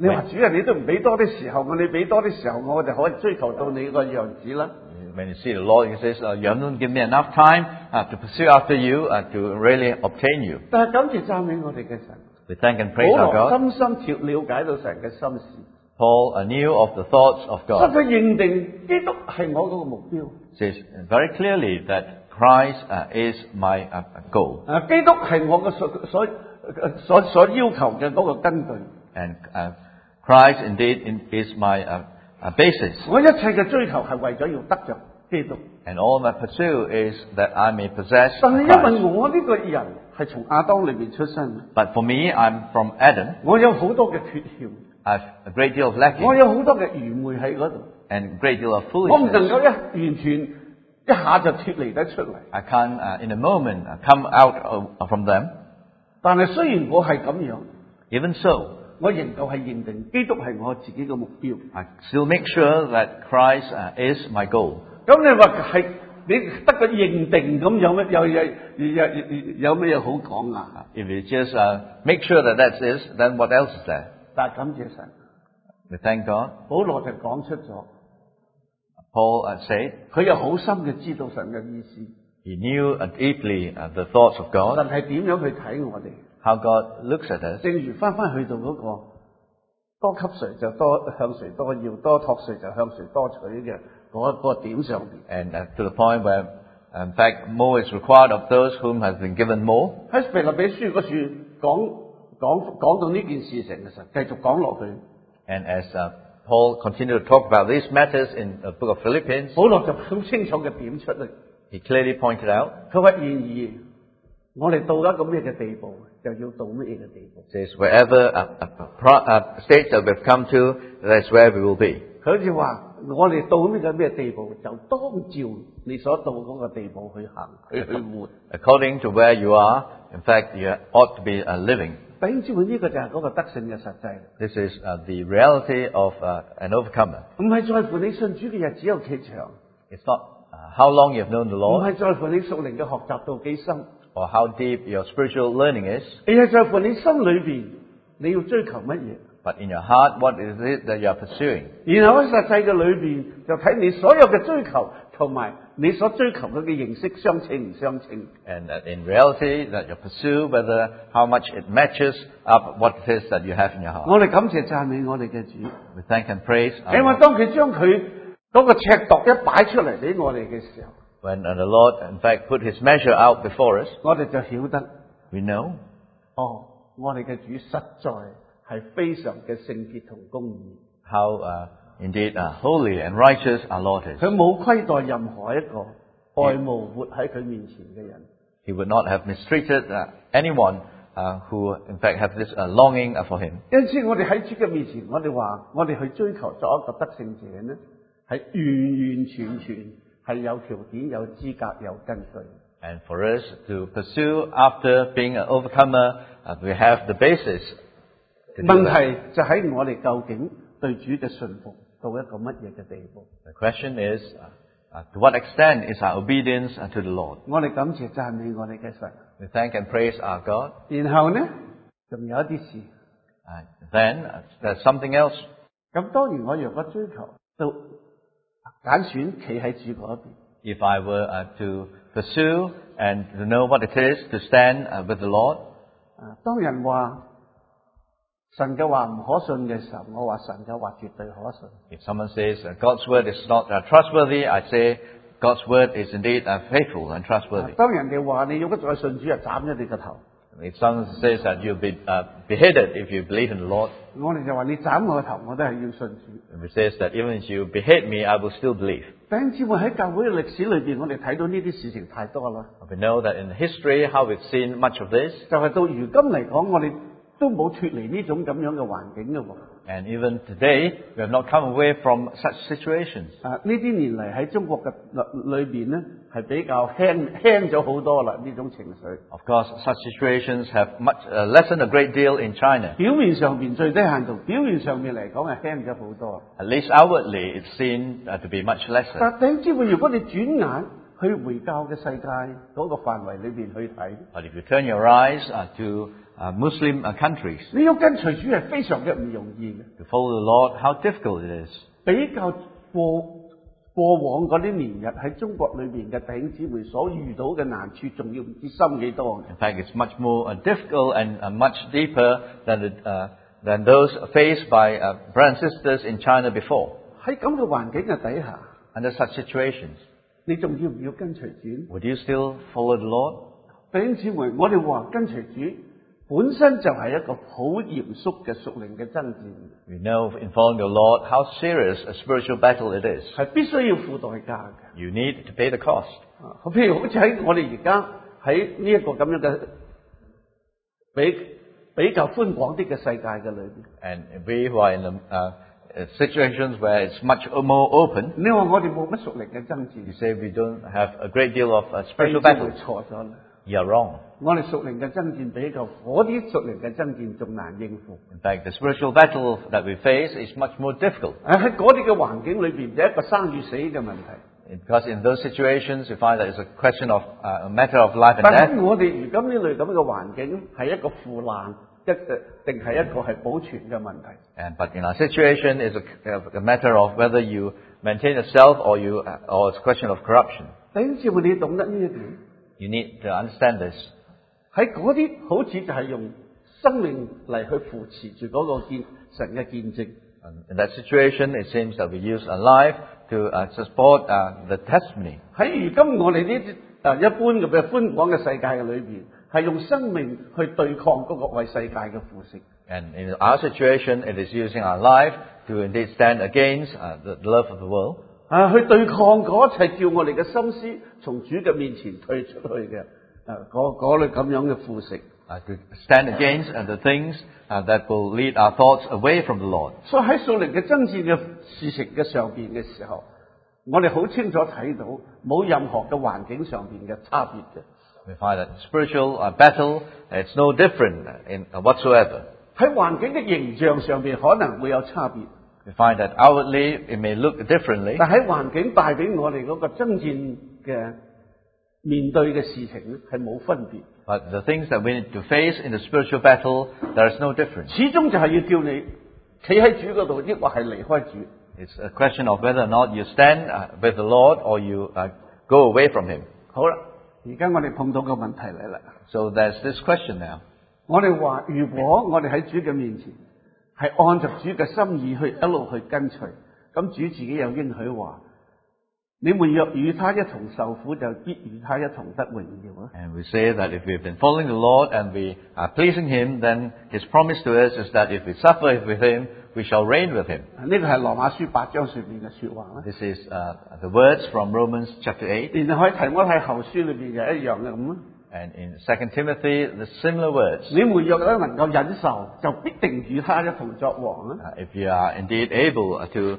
你話主人你都唔俾多啲時候我，你俾多啲時候我就可以追求到你個樣子啦。 When you see the Lord, He says, you haven't given me enough time to pursue after you, to really obtain you. 但係感謝讚美我哋嘅神， We thank and praise 保 our 羅 God. 深深了解到神嘅心事， Paul knew of the thoughts of 所以 God. 佢認定基督係我嗰個目標。 Says very clearly that Christ is my goal. 基督係我嘅所要求嘅嗰個根據。 And Christ indeed is my basis. 我一切嘅追求係為咗要得着基督。 And all my pursuit is that I may possess 但係因 Christ. 為我呢個人係從亞當裏邊出身， But for me, I'm from Adam. 我有好多嘅缺陷， I have a great deal of 我 lacking 有好多嘅愚昧喺嗰度， and a great deal of 我唔能 foolishness. 夠完全一下就脱離得出嚟。 I can't, in a moment, come out from them. 但係雖然我係咁樣， Even so, 我仍舊係認定基督係我自己嘅目標。 I still make sure that Christ is my goal. 咁你話係你得個認定咁有咩有咩嘢好講啊？ If you just make sure that that's it, then what else is there? 但係感謝神， We thank God. 保羅就講出咗， Paul said 佢又好深嘅知道神嘅意思， he knew deeply the thoughts of God, 神係點樣去睇我哋。 how God looks at us. 正如翻去到嗰個多給誰就多向誰多要，多託誰就向誰多取嘅嗰個點上邊。 And to the point where, in fact, more is required of those whom has been given more. 喺腓立比書嗰處講到呢件事情嘅時候，繼續講落去， And as Paul continued to talk about these matters in the book of Philippians, 保羅就好清楚嘅點出嚟。 he clearly pointed out, 佢話：然而我哋到一個咩嘅地步，就要到乜嘢嘅地步。 says, wherever stage that we've come to, that's where we will be. 佢好似話：我哋到呢個咩地步，就當照你所到嗰個地步去行，去活。 According to where you are, in fact, you ought to be living. 弟兄姊妹，呢個就係嗰個得勝嘅實際。 This is the reality of an overcomer. 唔係在乎你信主嘅日子有幾長， It's not how long you've known the 唔 Lord 係在乎你屬靈嘅學習到幾深， or how deep your spiritual learning is, 而係在乎你心裏邊你要追求乜嘢。 but in your heart, what is it that you are pursuing? 然後喺實際嘅裏邊就睇你所有嘅追求同埋你所追求嘅形式相稱唔相稱。 And in reality, that you pursue whether how much it matches up what it is that you have in your heart. 我哋感謝讚美我哋嘅主， We thank and praise our 因為 Lord. 當佢將佢嗰個尺度一擺出嚟俾我哋嘅時候， When the Lord, in fact, put His measure out before us, 我哋就曉得， we know 哦，我哋嘅主實在係非常嘅聖潔同公義， how indeed holy and righteous our Lord is. 佢冇虧待任何一個愛慕活喺佢面前嘅人。 He would not have mistreated anyone who, in fact, have this longing for Him. 因此，我哋喺主嘅面前，我哋話，我哋去追求作一個得勝者呢，係完完全全係有條件、有資格、有根據。 And for us to pursue after being an overcomer, we have the basis to do 問 that. 題就喺我哋究竟對主嘅信服到一個乜嘢嘅地步？ The question is, to what extent is our obedience to the Lord? 我哋感謝讚美我哋嘅神。 We thank and praise our God. 然後呢，仲有一啲事。 Then there's something else. 咁當然，我若果追求到揀選企喺主嗰邊， If I were to pursue and to know what it is to stand with the Lord, 當人話神嘅話唔可信嘅時候，我話神嘅話絕對可信。 if someone says God's word is not trustworthy, I say God's word is indeed faithful and trustworthy. 當人哋話你如果再信主，就斬咗你個頭， If someone says that you'll be beheaded if you believe in the Lord, 我哋就話你斬我個頭，我都係要信主。 if it says that even if you behead me, I will still believe. 弟兄姊妹，喺教會嘅歷史裏邊，我哋睇到呢啲事情太多啦。 We know that in history, how we've seen much of this, 就係到如今嚟講，我哋都冇脱離呢種咁樣嘅環境嘅喎。 and even today, we have not come away from such situations. 呢啲年嚟喺中國嘅裏邊呢，係比較輕咗好多啦，呢種情緒。 Of course, such situations have much lessened a great deal in China. 表面上邊最低限度，表面上面嚟講係輕咗好多。 At least outwardly, it's seen to be much lesser. 但弟兄姊妹，如果你轉眼去回教嘅世界嗰個範圍裏邊去睇， But if you turn your eyes to Muslim countries. 你要跟隨主係非常嘅唔容易嘅， To follow the Lord, how difficult it is. 比較過往嗰啲年日喺中國裏邊嘅弟兄姊妹所遇到嘅難處，仲要唔知深幾多嘅。 In fact, it's much more difficult and much deeper than those faced by brothers and sisters in China before. 喺咁嘅環境嘅底下， Under such situations, 你仲要唔要跟隨主？ would you still follow the Lord? 弟兄姊妹，我哋話跟隨主本身就係一個好嚴肅嘅屬靈嘅爭戰， We know in following the Lord how serious a spiritual battle it is. 係必須要付代價嘅。 You need to pay the cost. 譬如好似喺我哋而家喺呢一個咁樣嘅比較寬廣啲嘅世界嘅裏邊， And we who are in the situations where it's much more open, 你話我哋冇乜屬靈嘅爭戰， you say we don't have a great deal of 弟 spiritual 兄姊妹 battles. 錯咗啦。 You're wrong. 我哋屬靈嘅爭戰比較嗰啲屬靈嘅爭戰仲難應付。 In fact, the spiritual battle that we face is much more difficult. 喺嗰啲嘅環境裏邊，就一個生與死嘅問題。 Because in those situations, you find that it's a question of a matter of life and 但 death. 係我哋如今呢類咁嘅環境，係一個腐爛定係一個係保存嘅問題。 But in our situation, it's a matter of whether you maintain yourself or it's a question of corruption. 弟兄姊妹，你懂得呢一點？ You need to understand this. 喺嗰啲好似就係用生命嚟去扶持住嗰個神嘅見證。 In that situation, it seems that we use our life to support the testimony. 喺如今我哋呢啲一般嘅寬廣嘅世界嘅裏邊，係用生命去對抗嗰個愛世界嘅腐蝕。 And in our situation, it is using our life to indeed stand against the love of the world. 去對抗嗰一切叫我哋嘅心思從主嘅面前退出去嘅嗰類咁樣嘅腐蝕。 To stand against the things that will lead our thoughts away from the Lord. 所以喺屬靈嘅爭戰嘅事情嘅上邊嘅時候，我哋好清楚睇到冇任何嘅環境上邊嘅差別嘅。 We find that spiritual battle, it's no different in whatsoever. 喺環境嘅形象上邊可能會有差別， We find that outwardly it may look differently, 但喺環境帶俾我哋嗰個爭戰嘅面對嘅事情咧，係冇分別。 but the things that we need to face in the spiritual battle, there is no difference. 始終就係要叫你企喺主嗰度，抑或係離開主。 It's a question of whether or not you stand with the Lord or you go away from Him. 好啦，而家我哋碰到個問題嚟啦。 So there's this question now. 我哋話，如果我哋喺主嘅面前係按照主嘅心意去一路去跟隨，咁主自己有應許話：你們若與他一同受苦，就必與他一同得榮耀啊！ And we say that if we've been following the Lord and we are pleasing Him, then His promise to us is that if we suffer with Him, we shall reign with Him. 呢個係羅馬書8章上面嘅說話啦。 This is the words from Romans chapter 8. 然後喺提摩太後書裏邊就一樣嘅咁啊。 And in 2 Timothy, the similar words. 你們若咧能夠忍受，就必定與他一同作王啊！ If you are indeed able to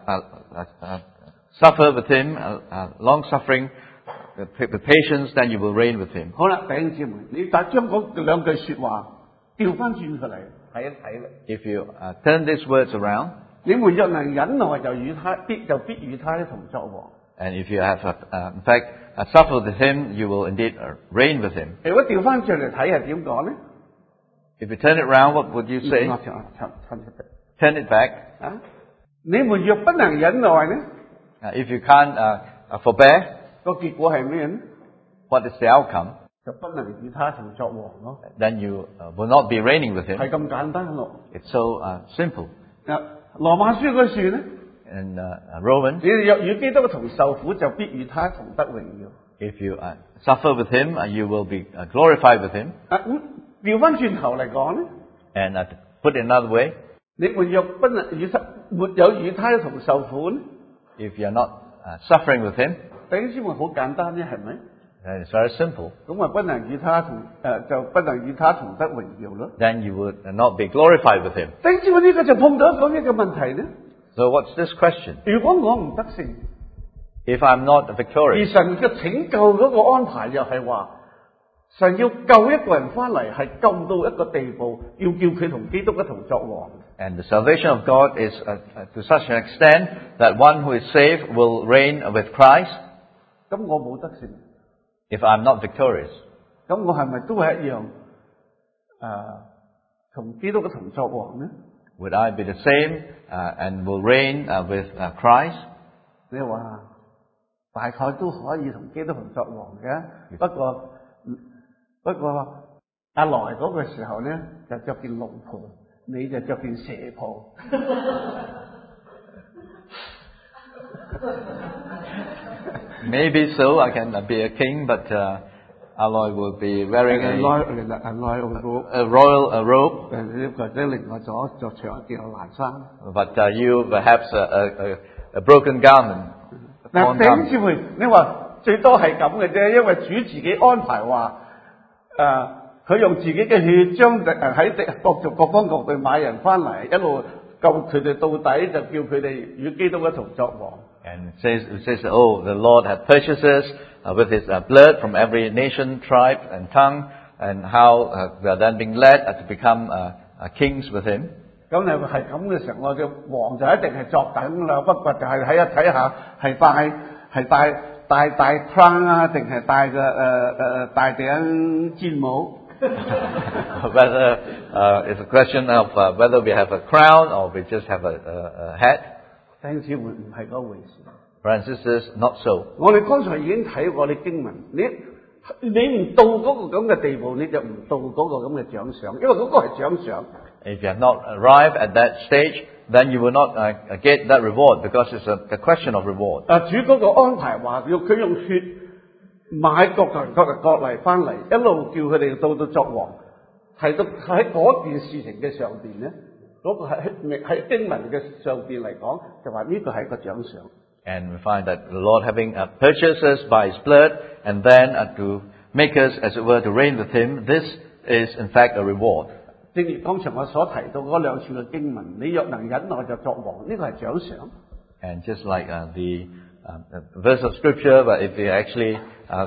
suffer with Him, long suffering, with patience, then you will reign with Him. 好啦，弟兄姊妹，你將嗰兩句說話調翻轉過嚟睇一睇啦。 If you turn these words around, 你們若能忍耐，就必與他一同作王。 and if you have, in fact, suffered with Him, you will indeed reign with Him. 如果調翻轉嚟睇係點講咧？ If you turn it around, what would you say? Turn it back. 啊！你們若不能忍耐咧， If you can't forbear, 個結果係咩咧？ what is the outcome? 就不能與他同作王咯。 Then you will not be reigning with Him. 係咁簡單咯。 It's so simple. 羅馬書嗰書咧， In Romans, 你若與基督同受苦，就必與他同得榮耀。 if you suffer with Him, you will be glorified with Him. 咁調翻轉頭嚟講咧， And to put it another way, 你們若不能沒有與他一同受苦咧， if you're not suffering with Him, 弟兄姊妹好簡單啫，係咪？ then it's very simple. 咁啊，不能與他同就不能與他同得榮耀咯。 Then you would not be glorified with Him. 弟兄姊妹，呢個就碰到一個問題咧。 So what's this question? 如果我唔得勝， If I'm not 而 victorious, 神嘅拯救嗰個安排又係話，神要救一個人翻嚟，係救到一個地步，要叫佢同基督一同作王。 and the salvation of God is to such an extent that one who is saved will reign with Christ. 咁我冇得勝， If I'm not victorious, 咁我係咪都係一樣同基督嘅同作王呢？ Would I be the same and will reign with Christ? 你話大概都可以同基督同作王嘅，不過阿來嗰個時候呢，就着件龍袍，你就着件蛇袍。 Maybe so, I can be a king, but Aloy will be wearing a royal robe. 或者另外着長一件藍衫。 But you perhaps a broken garment. 嗱，弟兄姊妹，你話最多係咁嘅啫，因為主自己安排話，佢用自己嘅血將喺各族各方各地買人翻嚟，一路救佢哋到底，就叫佢哋與基督一同作王。 And it says, oh, the Lord had purchased us with His blood from every nation, tribe, and tongue, and how we are then being led to become kings with Him. 咁你係咁嘅時候，我嘅王就一定係作等啦。不過就係睇下係戴 crown 啊，定係戴個大頂尖帽。 Whether it's a question of whether we have a crown or we just have a hat. 弟兄姊妹唔係嗰回事。 Brothers and sisters, not so. 我哋剛才已經睇過啲經文，你唔到嗰個咁嘅地步，你就唔到嗰個咁嘅獎賞，因為嗰個係獎賞。 If you have not arrived at that stage, then you will not get that reward because it's a question of reward. 主嗰個安排話，佢用血買各人嚟翻嚟，一路叫佢哋到作王。提到喺嗰件事情嘅上邊咧，嗰個喺經文嘅上邊嚟講，就話呢個係一個獎賞。 And we find that the Lord having purchased us by His blood, and then to make us, as it were, to reign with Him, this is in fact a reward. 正如剛才我所提到嗰兩處嘅經文，你若能忍耐就作王，呢個係獎賞。 And just like the verse of Scripture, but if you actually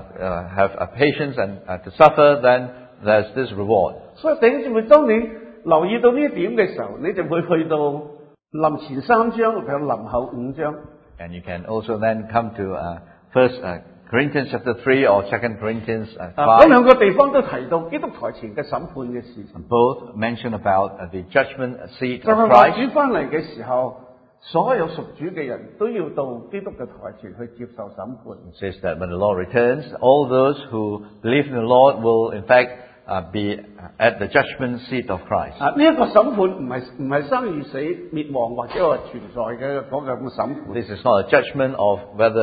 have patience and to suffer, then there's this reward. 所以弟兄姊妹，當你留意到呢一點嘅時候，你就會去到林前3章同林後5章。 And you can also then come to First Corinthians chapter 3 or 2 Corinthians 5. 嗰兩個地方都提到基督台前嘅審判嘅事情。 Both mention about the judgment seat 就 of 係話 Christ. 主翻嚟嘅時候，所有屬主嘅人都要到基督嘅台前去接受審判。 It says that when the Lord returns, all those who believe in the Lord will in fact be at the judgment seat of Christ. 呢一個審判唔係生與死、滅亡或者話存在嘅嗰個咁嘅審判。 This is not a judgment of whether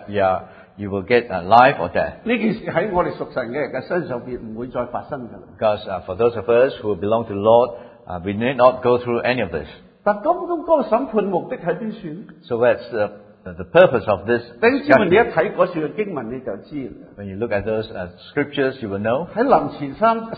you will get life or death. 呢件事喺我哋屬神嘅人嘅身上邊唔會再發生㗎啦。 Because for those of us who belong to the Lord, we need not go through any of this. 但咁嗰個審判目的喺邊處呢？ So that's the purpose of this 弟兄姊妹，你一 judgment. 睇嗰處嘅經文你就知啦。 When you look at those scriptures, you will know. 喺林前三定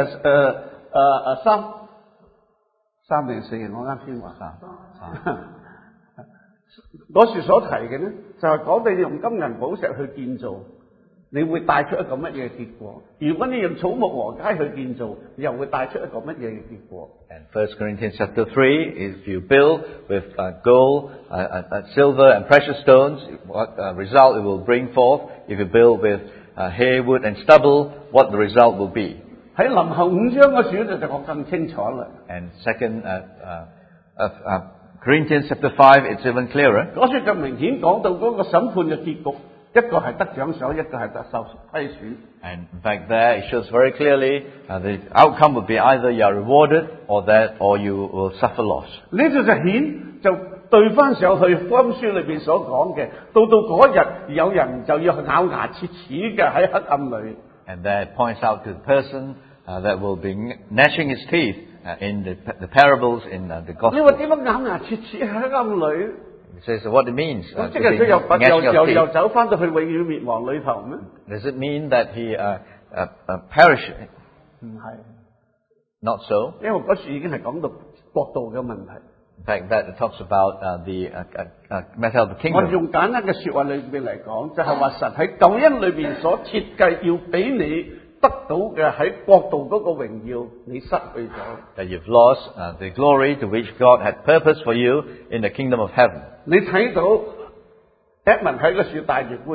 4，我啱先話3。嗰處所提嘅呢，就係講你用金銀寶石去建造，你會帶出一個乜嘢結果？如果你用草木禾秸去建造，又會帶出一個乜嘢嘅結果？ And 1 Corinthians chapter 3, if you build with gold, silver and precious stones, what result it will bring forth? If you build with hay, wood and stubble, what the result will be? 喺林後5章嗰處就講更清楚啦。 And 2 Corinthians chapter 5, it's even clearer. 嗰處就明顯講到嗰個審判嘅結局，一個係得獎賞，一個係得受虧損。 And in fact there, it shows very clearly the outcome will be either you are rewarded or you will suffer loss. 呢度就顯就對翻上去福音書裏邊所講嘅，到嗰日有人就要咬牙切齒嘅喺黑暗裏。 And that points out to the person that will be gnashing his teeth in the parables in the 你 gospel. 話點樣咬牙切齒喺黑暗裏？ It says what it means. 即係佢又 gnashing of 又 teeth. 走翻到去永遠滅亡裏頭咩？ Does it mean that he perished? 唔係， Not so. 因為嗰處已經係講到國度嘅問題。 In fact, that talks about the matter of the 我 kingdom. 用簡單嘅説話裏邊嚟講，就係話神喺救恩裏邊所設計要俾你得到嘅喺國度嗰個榮耀，你失去咗。 That you've lost the glory to which God had purpose for you in the kingdom of heaven. 你睇到 Edmund 喺嗰處戴住冠冕。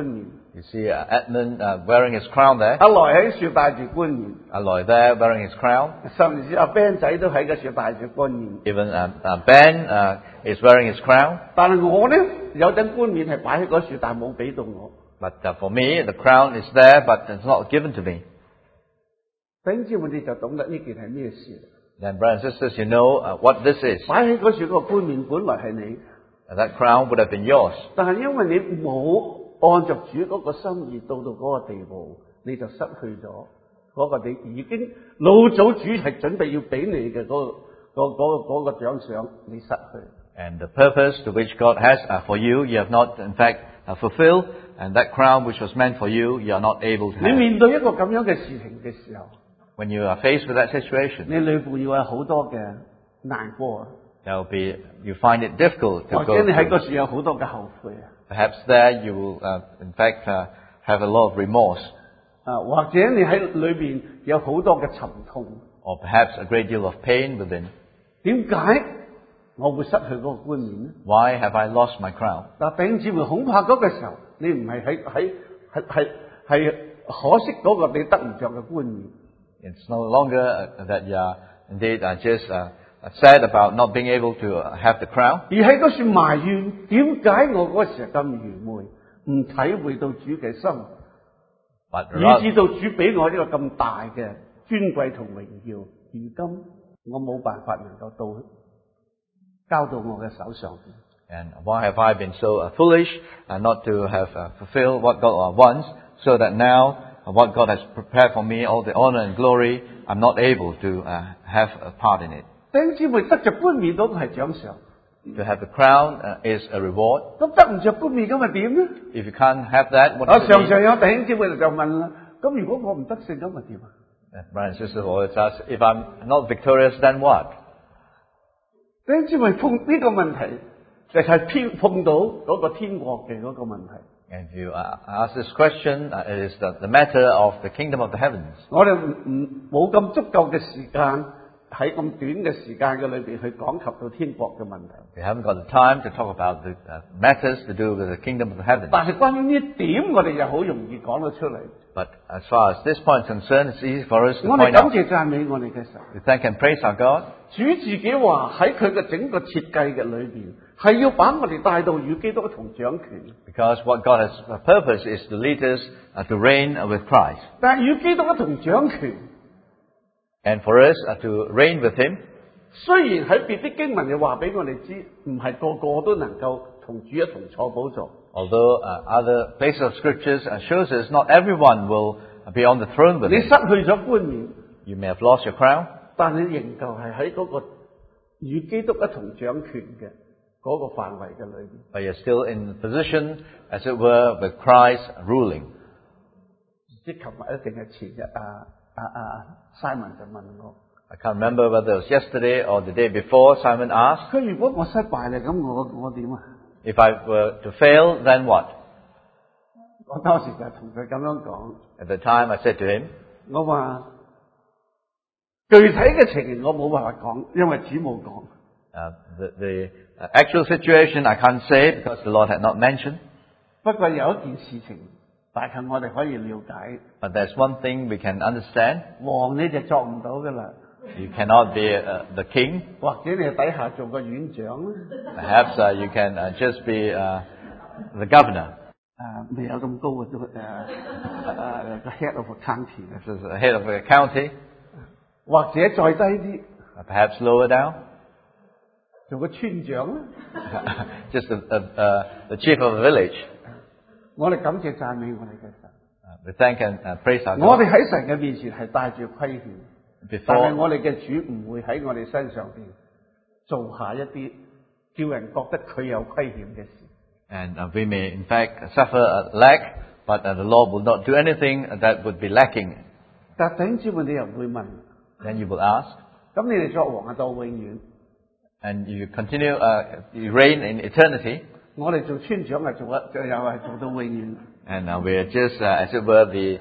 You see Edmund wearing his crown there. 阿來喺樹戴住冠冕， Aloy there wearing his crown. 甚至阿 Ben 仔都喺個樹戴住冠冕。 Even Ben is wearing his crown. 但係我呢，有頂冠冕係擺喺嗰樹，但係冇俾到我。 But for me, the crown is there, but it's not given to me. 弟兄姊妹，你就懂得呢件係咩事。 Then, brothers and sisters, you know what this is. 擺喺嗰樹嗰個冠冕本來係你， That crown would have been yours. 但係因為你冇按着主嗰個心意到嗰個地步，你就失去咗嗰個你已經老早主係準備要俾你嘅嗰個獎賞，你失去。 And the purpose to which God has for you, you have not, in fact, fulfilled. And that crown which was meant for you, you are not able to 你 have. 面對一個咁樣嘅事情嘅時候， When you are faced with that situation, 你裏邊要有好多嘅難過， there will be, you find it difficult to 或 go 者你喺 through. 嗰處有好多嘅後悔 Perhaps there you will, in fact, have a lot of remorse. 或者你喺裏邊有好多嘅沉痛。 Or perhaps a great deal of pain within. 點解我會失去嗰個冠冕呢？ Why have I lost my crown? 嗱，弟兄姊妹，恐怕嗰個時候，你唔係係可惜嗰個你得唔着嘅冠冕， It's no longer that you are indeed just sad about not being able to have the crown. 而喺嗰處埋怨點解我嗰時候咁愚昧，唔體會到主嘅心， But 以 rather, 至到主俾我呢個咁大嘅尊貴同榮耀，如今我冇辦法能夠交到我嘅手上邊。 and why have I been so foolish not to have fulfilled what God wants, so that now what God has prepared for me, all the honor and glory, I'm not able to have a part in it. 弟兄姊妹，得着冠冕嗰個係獎賞， To have the crown is a reward. 咁得唔着冠冕咁咪點呢？ If you can't have that, what 我 does it 常 mean? 常有弟兄姊妹就問啦，咁如果我唔得勝咁咪點啊？ Brothers and sisters always ask, if I'm not victorious, then what? 弟兄姊妹碰呢個問題，就係碰到嗰個天國嘅嗰個問題。 And if you ask this question, it is the matter of the kingdom of the heavens. 我哋冇咁足夠嘅時間喺咁短嘅時間嘅裏邊去講及到天國嘅問題。 We haven't got the time to talk about the matters to do with the kingdom of the heavens. 但係關於呢點，我哋又好容易講得出嚟。 But as far as this point is concerned, it's easy for us to 我哋 point 感 out. 謝讚美我哋嘅神。 We thank and praise our God. 主自己話喺佢嘅整個設計嘅裏邊，係要把我哋帶到與基督同掌權。 Because what God has purpose is to lead us to reign with Christ. 但係與基督一同掌權， And for us to reign with Him, 雖然喺別啲經文又話俾我哋知，唔係個個都能夠同主一同坐寶座。 although other places of scriptures shows us not everyone will be on the throne with 你 Him. 失去咗冠冕， You may have lost your crown, 但你仍舊係喺嗰個與基督一同掌權嘅嗰個範圍嘅裏邊。 but you're still in position, as it were, with Christ ruling. 即係琴日一定係前日Simon 就問我， I can't remember whether it was yesterday or the day before. Simon asked, 佢如果我失敗咧，咁我點啊？ if I were to fail, then what? 我當時就同佢咁樣講， At the time, I said to him, 我話具體嘅情形我冇辦法講，因為主冇講。 the actual situation I can't say because the Lord had not mentioned. 不過有一件事情，大概我哋可以了解， But there's one thing we can understand. 王你就作唔到噶啦， You cannot be the king. 或者你底下做個院長啦， Perhaps you can just be the governor. 未有咁高嘅都個 head of a county， This is the head of a county. 或者再低啲 Perhaps lower down. 做個村長啦。 Just the chief of a village. 我哋感謝讚美我哋嘅神， We thank and praise our 我 God. 哋喺神嘅面前係帶住虧欠，但係 Before, 我哋嘅主唔會喺我哋身上邊做下一啲叫人覺得佢有虧欠嘅事。 and we may in fact suffer a lack, but the Lord will not do anything that would be lacking. 但弟兄姊妹，你又會問， Then you will ask, 咁你哋作王啊到永遠， and you continue, you reign in eternity, 我哋做村長啊就又係做到永遠。 and we are just, as it were, the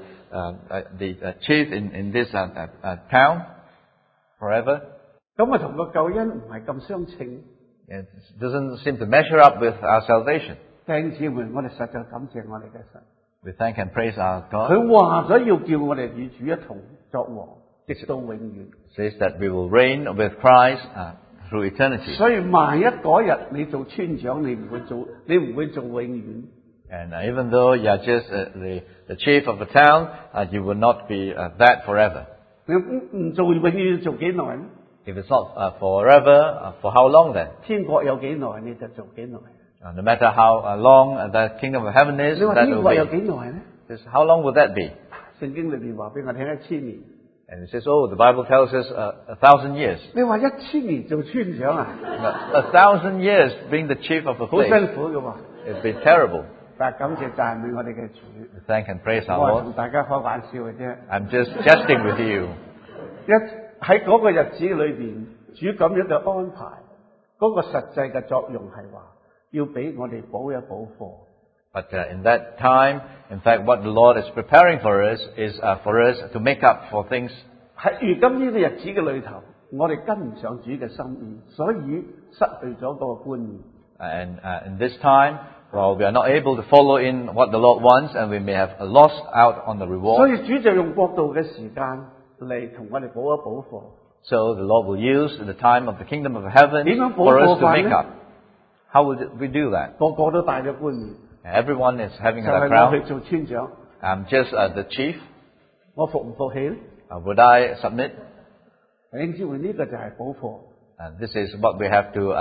chief in this town forever. 咁啊同個救恩唔係咁相稱。 It doesn't seem to measure up with our salvation. 弟兄姊妹，我哋實在感謝我哋嘅神。 We thank and praise our God. 佢話咗要叫我哋與主一同作王，直到永遠。 Says that we will reign with Christ through eternity. 所以萬一嗰日你做村長，你唔會做永遠。 And even though you are just the chief of a town, you will not be that forever. 你唔做永遠要做幾耐呢？ If it's not forever, for how long then? 天國有幾耐你就做幾耐。 No matter how long the kingdom of heaven is, 你話 that 天 will 國有 be. 幾耐呢？ Just how long would that be? 聖經裏邊話俾我聽1000年。 And it says, oh, the Bible tells us 1,000 years. 你話1000年做村長啊？ 1,000 years being the chief of a 好辛 place. 苦嘅喎。 It'd be terrible. 但係感謝讚美我哋嘅主。 We thank and praise 我 our 係同 Lord. 大家開玩笑嘅啫。 I'm just jesting with you. 喺嗰個日子裏邊，主咁樣嘅安排，嗰個實際嘅作用係話，要俾我哋補一補課。 But in that time, in fact, what the Lord is preparing for us is for us to make up for things. 喺如今呢個日子嘅裏頭，我哋跟唔上主嘅心意，所以失去咗嗰個觀念。 And in this time, well, we are not able to follow in what the Lord wants, and we may have lost out on the 所 reward. 以主就用國度嘅時間嚟同我哋補一補課。 So the Lord will use the time of the kingdom of heaven 點樣補 for us 課 to 法 make 呢？ up. How would we do that? 個個都戴咗冠冕， Everyone is having 就 a 係我 crown. 去做村長， I'm just the chief. 我服唔服氣咧？ Would I submit? 弟兄姊妹，呢個就係補課。 This is what we have to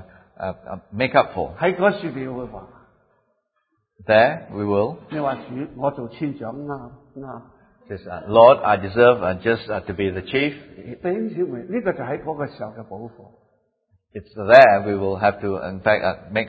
make up for. 喺嗰處你會話， There we will. 你話主，我做村長啱。 Says, Lord, I deserve just to be the chief. 弟兄姊妹，呢個就喺嗰個時候嘅補課。 It's there we will have to, in fact,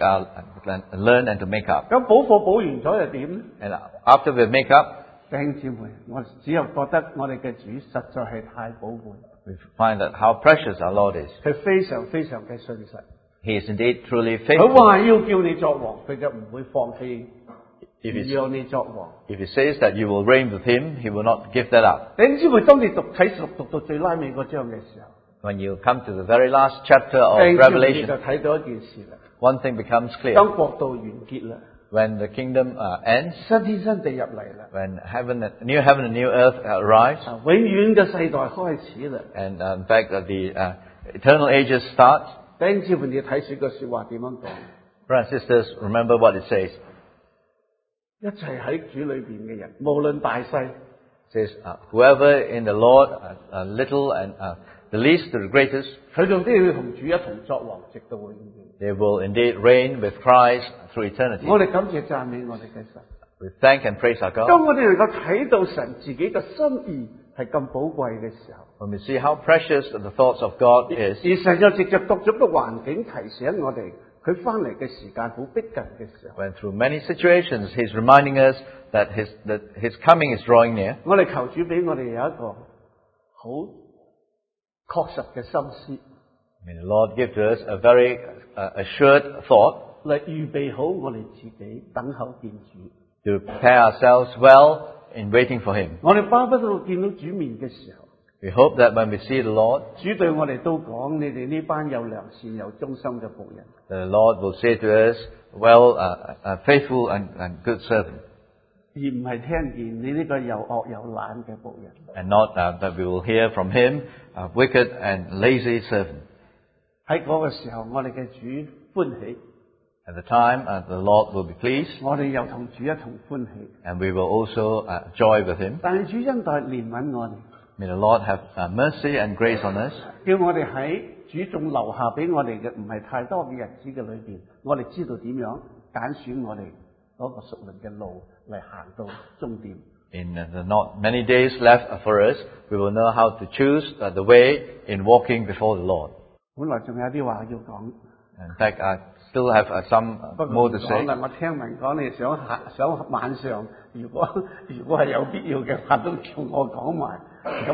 learn and to make up. 咁補課補完咗又點咧？ And after we make up, 弟兄姊妹，我只有覺得我哋嘅主實在係太寶貝， we find that how precious our Lord is. 佢非常非常嘅信實。 He is indeed truly 佢 faithful. 話要叫你作王，佢就唔會放棄 If he, 讓你作王。 if he says that you will reign with him, he will not give that up. 弟兄姊妹，當你讀到最拉尾嗰章嘅時候， When you come to the very last chapter of 弟兄姊妹你 Revelation, 就睇到一件事啦。 one thing becomes clear. 當國度完結啦， When the kingdom ends, 新天新地入嚟啦， when new heaven and new earth arrives, 永遠嘅世代開始啦。 and in fact the eternal ages start, 弟兄姊妹，你睇住個說話點樣講？ brothers and sisters, remember what it says. 一切喺主裏邊嘅人，無論大細， It says, whoever in the Lord, little and the least to the greatest, 佢哋都要同主一同作王，直到永遠。 they will indeed reign with Christ through eternity. 我哋感謝讚美我哋嘅神。 We thank and praise our God. 當我哋能夠睇到神自己嘅心意係咁寶貴嘅時候， When we see how precious the thoughts of God is, 而神又直接讀咗個環境提醒我哋，佢翻嚟嘅時間好逼近嘅時候， when through many situations He's reminding us that His coming is drawing near, 我哋求主俾我哋有一個好確實嘅心思， may the Lord give to us a very assured thought 嚟預備好我哋自己等候見主。 to prepare ourselves well in waiting for Him. 我哋巴不得見到主面嘅時候， We hope that when we see the Lord, 主對我哋都講：你哋呢班有良善有忠心嘅僕人。 the Lord will say to us, well, faithful and good servant, 而唔係聽見你呢個又惡又懶嘅僕人。 and not that we will hear from Him, wicked and lazy servant. 喺嗰個時候，我哋嘅主歡喜， At the time, the Lord will be pleased, 我哋又同主一同歡喜。 and we will also joy with Him. 但係主恩待憐憫我哋， May the Lord have mercy and grace on us, 叫我哋喺主仲留下俾我哋嘅唔係太多嘅日子嘅裏邊，我哋知道點樣揀選我哋嗰個屬靈嘅路嚟行到終點。 In the not many days left for us, we will know how to choose the way in walking before the Lord. 本來仲有啲話要講， In fact, I still have some 不過 more 唔 to 講 say. 啦。我聽聞講你想晚上，如果係有必要嘅話，都叫我講埋。咁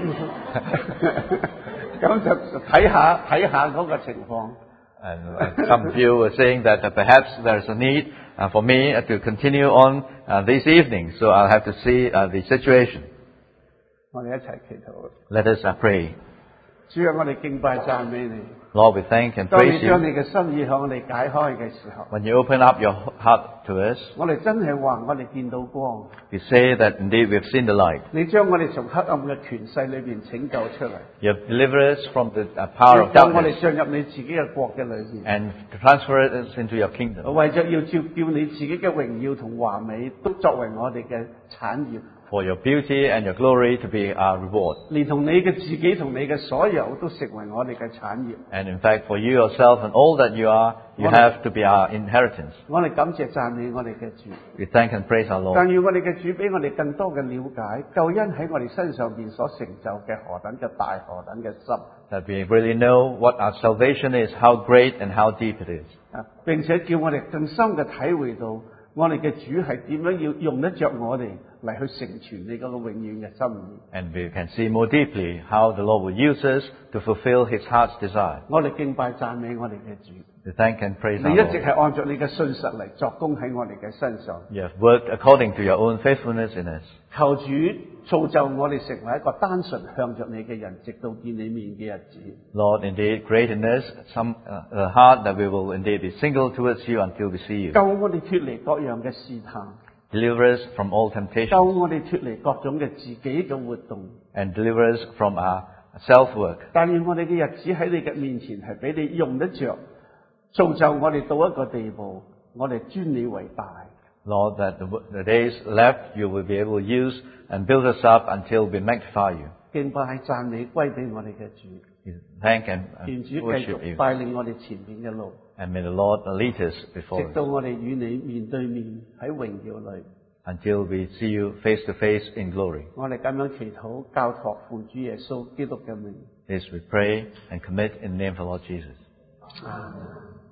咁就睇下嗰個情況。 And some of you were saying that perhaps there is a need for me to continue on this evening, so I'll have to see the situation. 我哋一齊祈禱。 Let us pray. 主啊，我哋敬拜讚美你。 Lord, we thank and 當 praise 你將 you 你嘅心意向我哋解開嘅時候， when you open up your heart to us. 我哋真係話我哋見到光， You say that indeed we've seen the light. 你將我哋從黑暗嘅權勢裏邊拯救出嚟， You have delivered us from the power 你 of 將我哋 darkness 進入你自己嘅國嘅裏邊。 and transferred us into your kingdom 為咗要叫你自己嘅榮耀同華美都作為我哋嘅產業， for your beauty and your glory to be our reward. 連同你嘅自己同你嘅所有都成為我哋嘅產業。 And in fact, for you yourself and all that you are, you have to be our inheritance. 我哋感謝讚美我哋嘅主， We thank and praise our 但 Lord. 願我哋嘅主俾我哋更多嘅了解，救恩喺我哋身上邊所成就嘅何等嘅大，何等嘅深。 That we really know what our salvation is, how great and how deep it is. 並且叫我哋更深嘅體會到，我哋嘅主係點樣要用得着我哋嚟去成全你嗰個永遠嘅心意。 And we can see more deeply how the Lord will use us to fulfill His heart's desire. 我哋敬拜讚美我哋嘅主， We thank and praise 你 our 一直 Lord. 係按照你嘅信實嚟作工喺我哋嘅身上。 You have worked according to your own faithfulness in us. 求主造就我哋成為一個單純向着你嘅人，直到見你面嘅日子。 Lord, indeed, create in us a heart that we will indeed be single towards you until we see you. 救我哋脱離各樣嘅試探， Deliver us from all 救 temptation 我哋脱離各種嘅自己嘅活動。 and deliver us from our self-work. 但願我哋嘅日子喺你嘅面前係俾你用得着，造就我哋到一個地步，我哋尊你為大。 Lord, that the days left you will be able to use and build us up until we magnify you. 敬拜讚美歸俾我哋嘅主， We thank and 願主繼 worship 續 you. 帶領我哋前面嘅路， And may the Lord lead us 直 before 到 us 我哋與你面對面喺榮耀裏。 until we see you face to face in glory. 我哋咁樣祈禱，交託奉主耶穌基督嘅名。 This we pray and commit in the name of the Lord Jesus. 啊